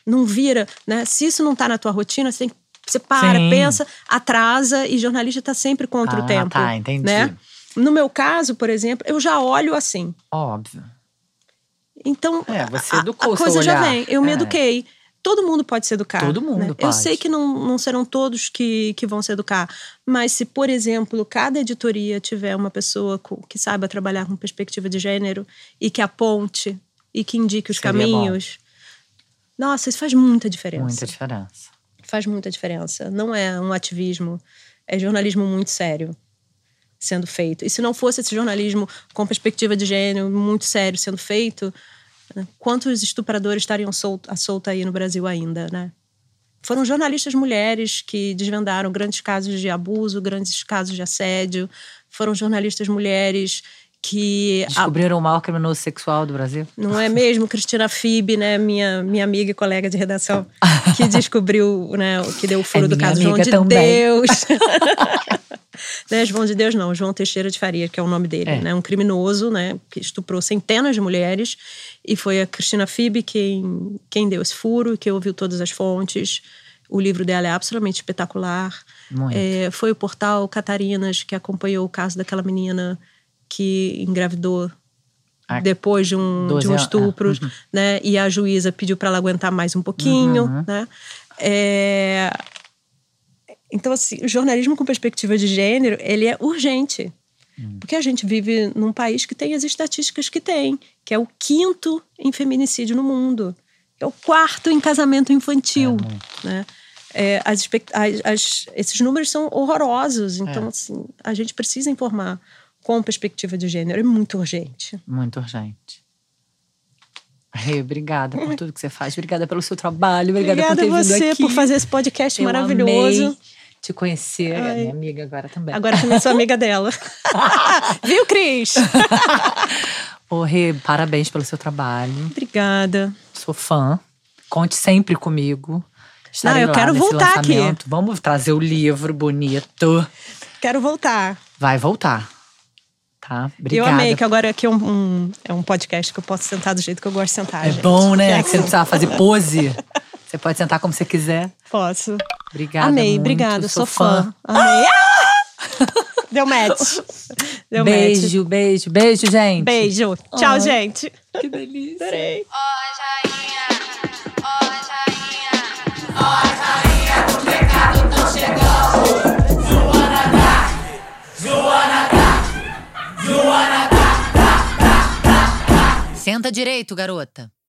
Não vira, né? Se isso não tá na tua rotina, você para, pensa, atrasa, e jornalista tá sempre contra o tempo. Tá, entendi. Né? No meu caso, por exemplo, eu já olho assim. Óbvio. Então, você educou a coisa seu já olhar. vem. Eu me eduquei. Todo mundo pode se educar. Todo mundo pode. Eu sei que não serão todos que vão se educar. Mas se, por exemplo, cada editoria tiver uma pessoa que saiba trabalhar com perspectiva de gênero e que aponte e que indique os caminhos… Nossa, isso faz muita diferença. Muita diferença. Faz muita diferença. Não é um ativismo. É jornalismo muito sério sendo feito. E se não fosse esse jornalismo com perspectiva de gênero muito sério sendo feito… Quantos estupradores estariam à solta aí no Brasil ainda, né? Foram jornalistas mulheres que desvendaram grandes casos de abuso, grandes casos de assédio. Foram jornalistas mulheres que… Descobriram o maior criminoso sexual do Brasil. Não é mesmo? Cristina Fibe, né? Minha amiga e colega de redação, que descobriu, né? Que deu o furo do caso João de Deus. Né, João de Deus não, João Teixeira de Faria, que é o nome dele, né? Um criminoso, né? Que estuprou centenas de mulheres, e foi a Cristina Fibe quem deu esse furo, que ouviu todas as fontes. O livro dela é absolutamente espetacular. Foi o portal Catarinas que acompanhou o caso daquela menina que engravidou depois de um estupro, né? E a juíza pediu para ela aguentar mais um pouquinho, né? Então, assim, o jornalismo com perspectiva de gênero, ele é urgente. Porque a gente vive num país que tem as estatísticas que tem, que é o 5º em feminicídio no mundo, que é o 4º em casamento infantil, né? Esses números são horrorosos. Então, assim, a gente precisa informar com perspectiva de gênero. É muito urgente. Muito urgente. Obrigada por tudo que você faz. Obrigada pelo seu trabalho. Obrigada por ter vindo aqui. Obrigada você por fazer esse podcast maravilhoso. Amei te conhecer. É minha amiga agora também. Agora também sou amiga dela. Viu, Cris? Rê, parabéns pelo seu trabalho. Obrigada. Sou fã. Conte sempre comigo. Eu quero voltar aqui. Vamos trazer o livro bonito. Quero voltar. Vai voltar. Tá? Obrigada. Eu amei que agora aqui é um podcast que eu posso sentar do jeito que eu gosto de sentar. É bom, né? Que você não precisa fazer pose. Você pode sentar como você quiser. Posso. Obrigada. Amei, muito. obrigada. Sou fã. Amei. Deu match. Beijo, gente. Beijo. Tchau, gente. Que delícia. Adorei. Rainha do pecado tão chegando. Joana, senta direito, garota.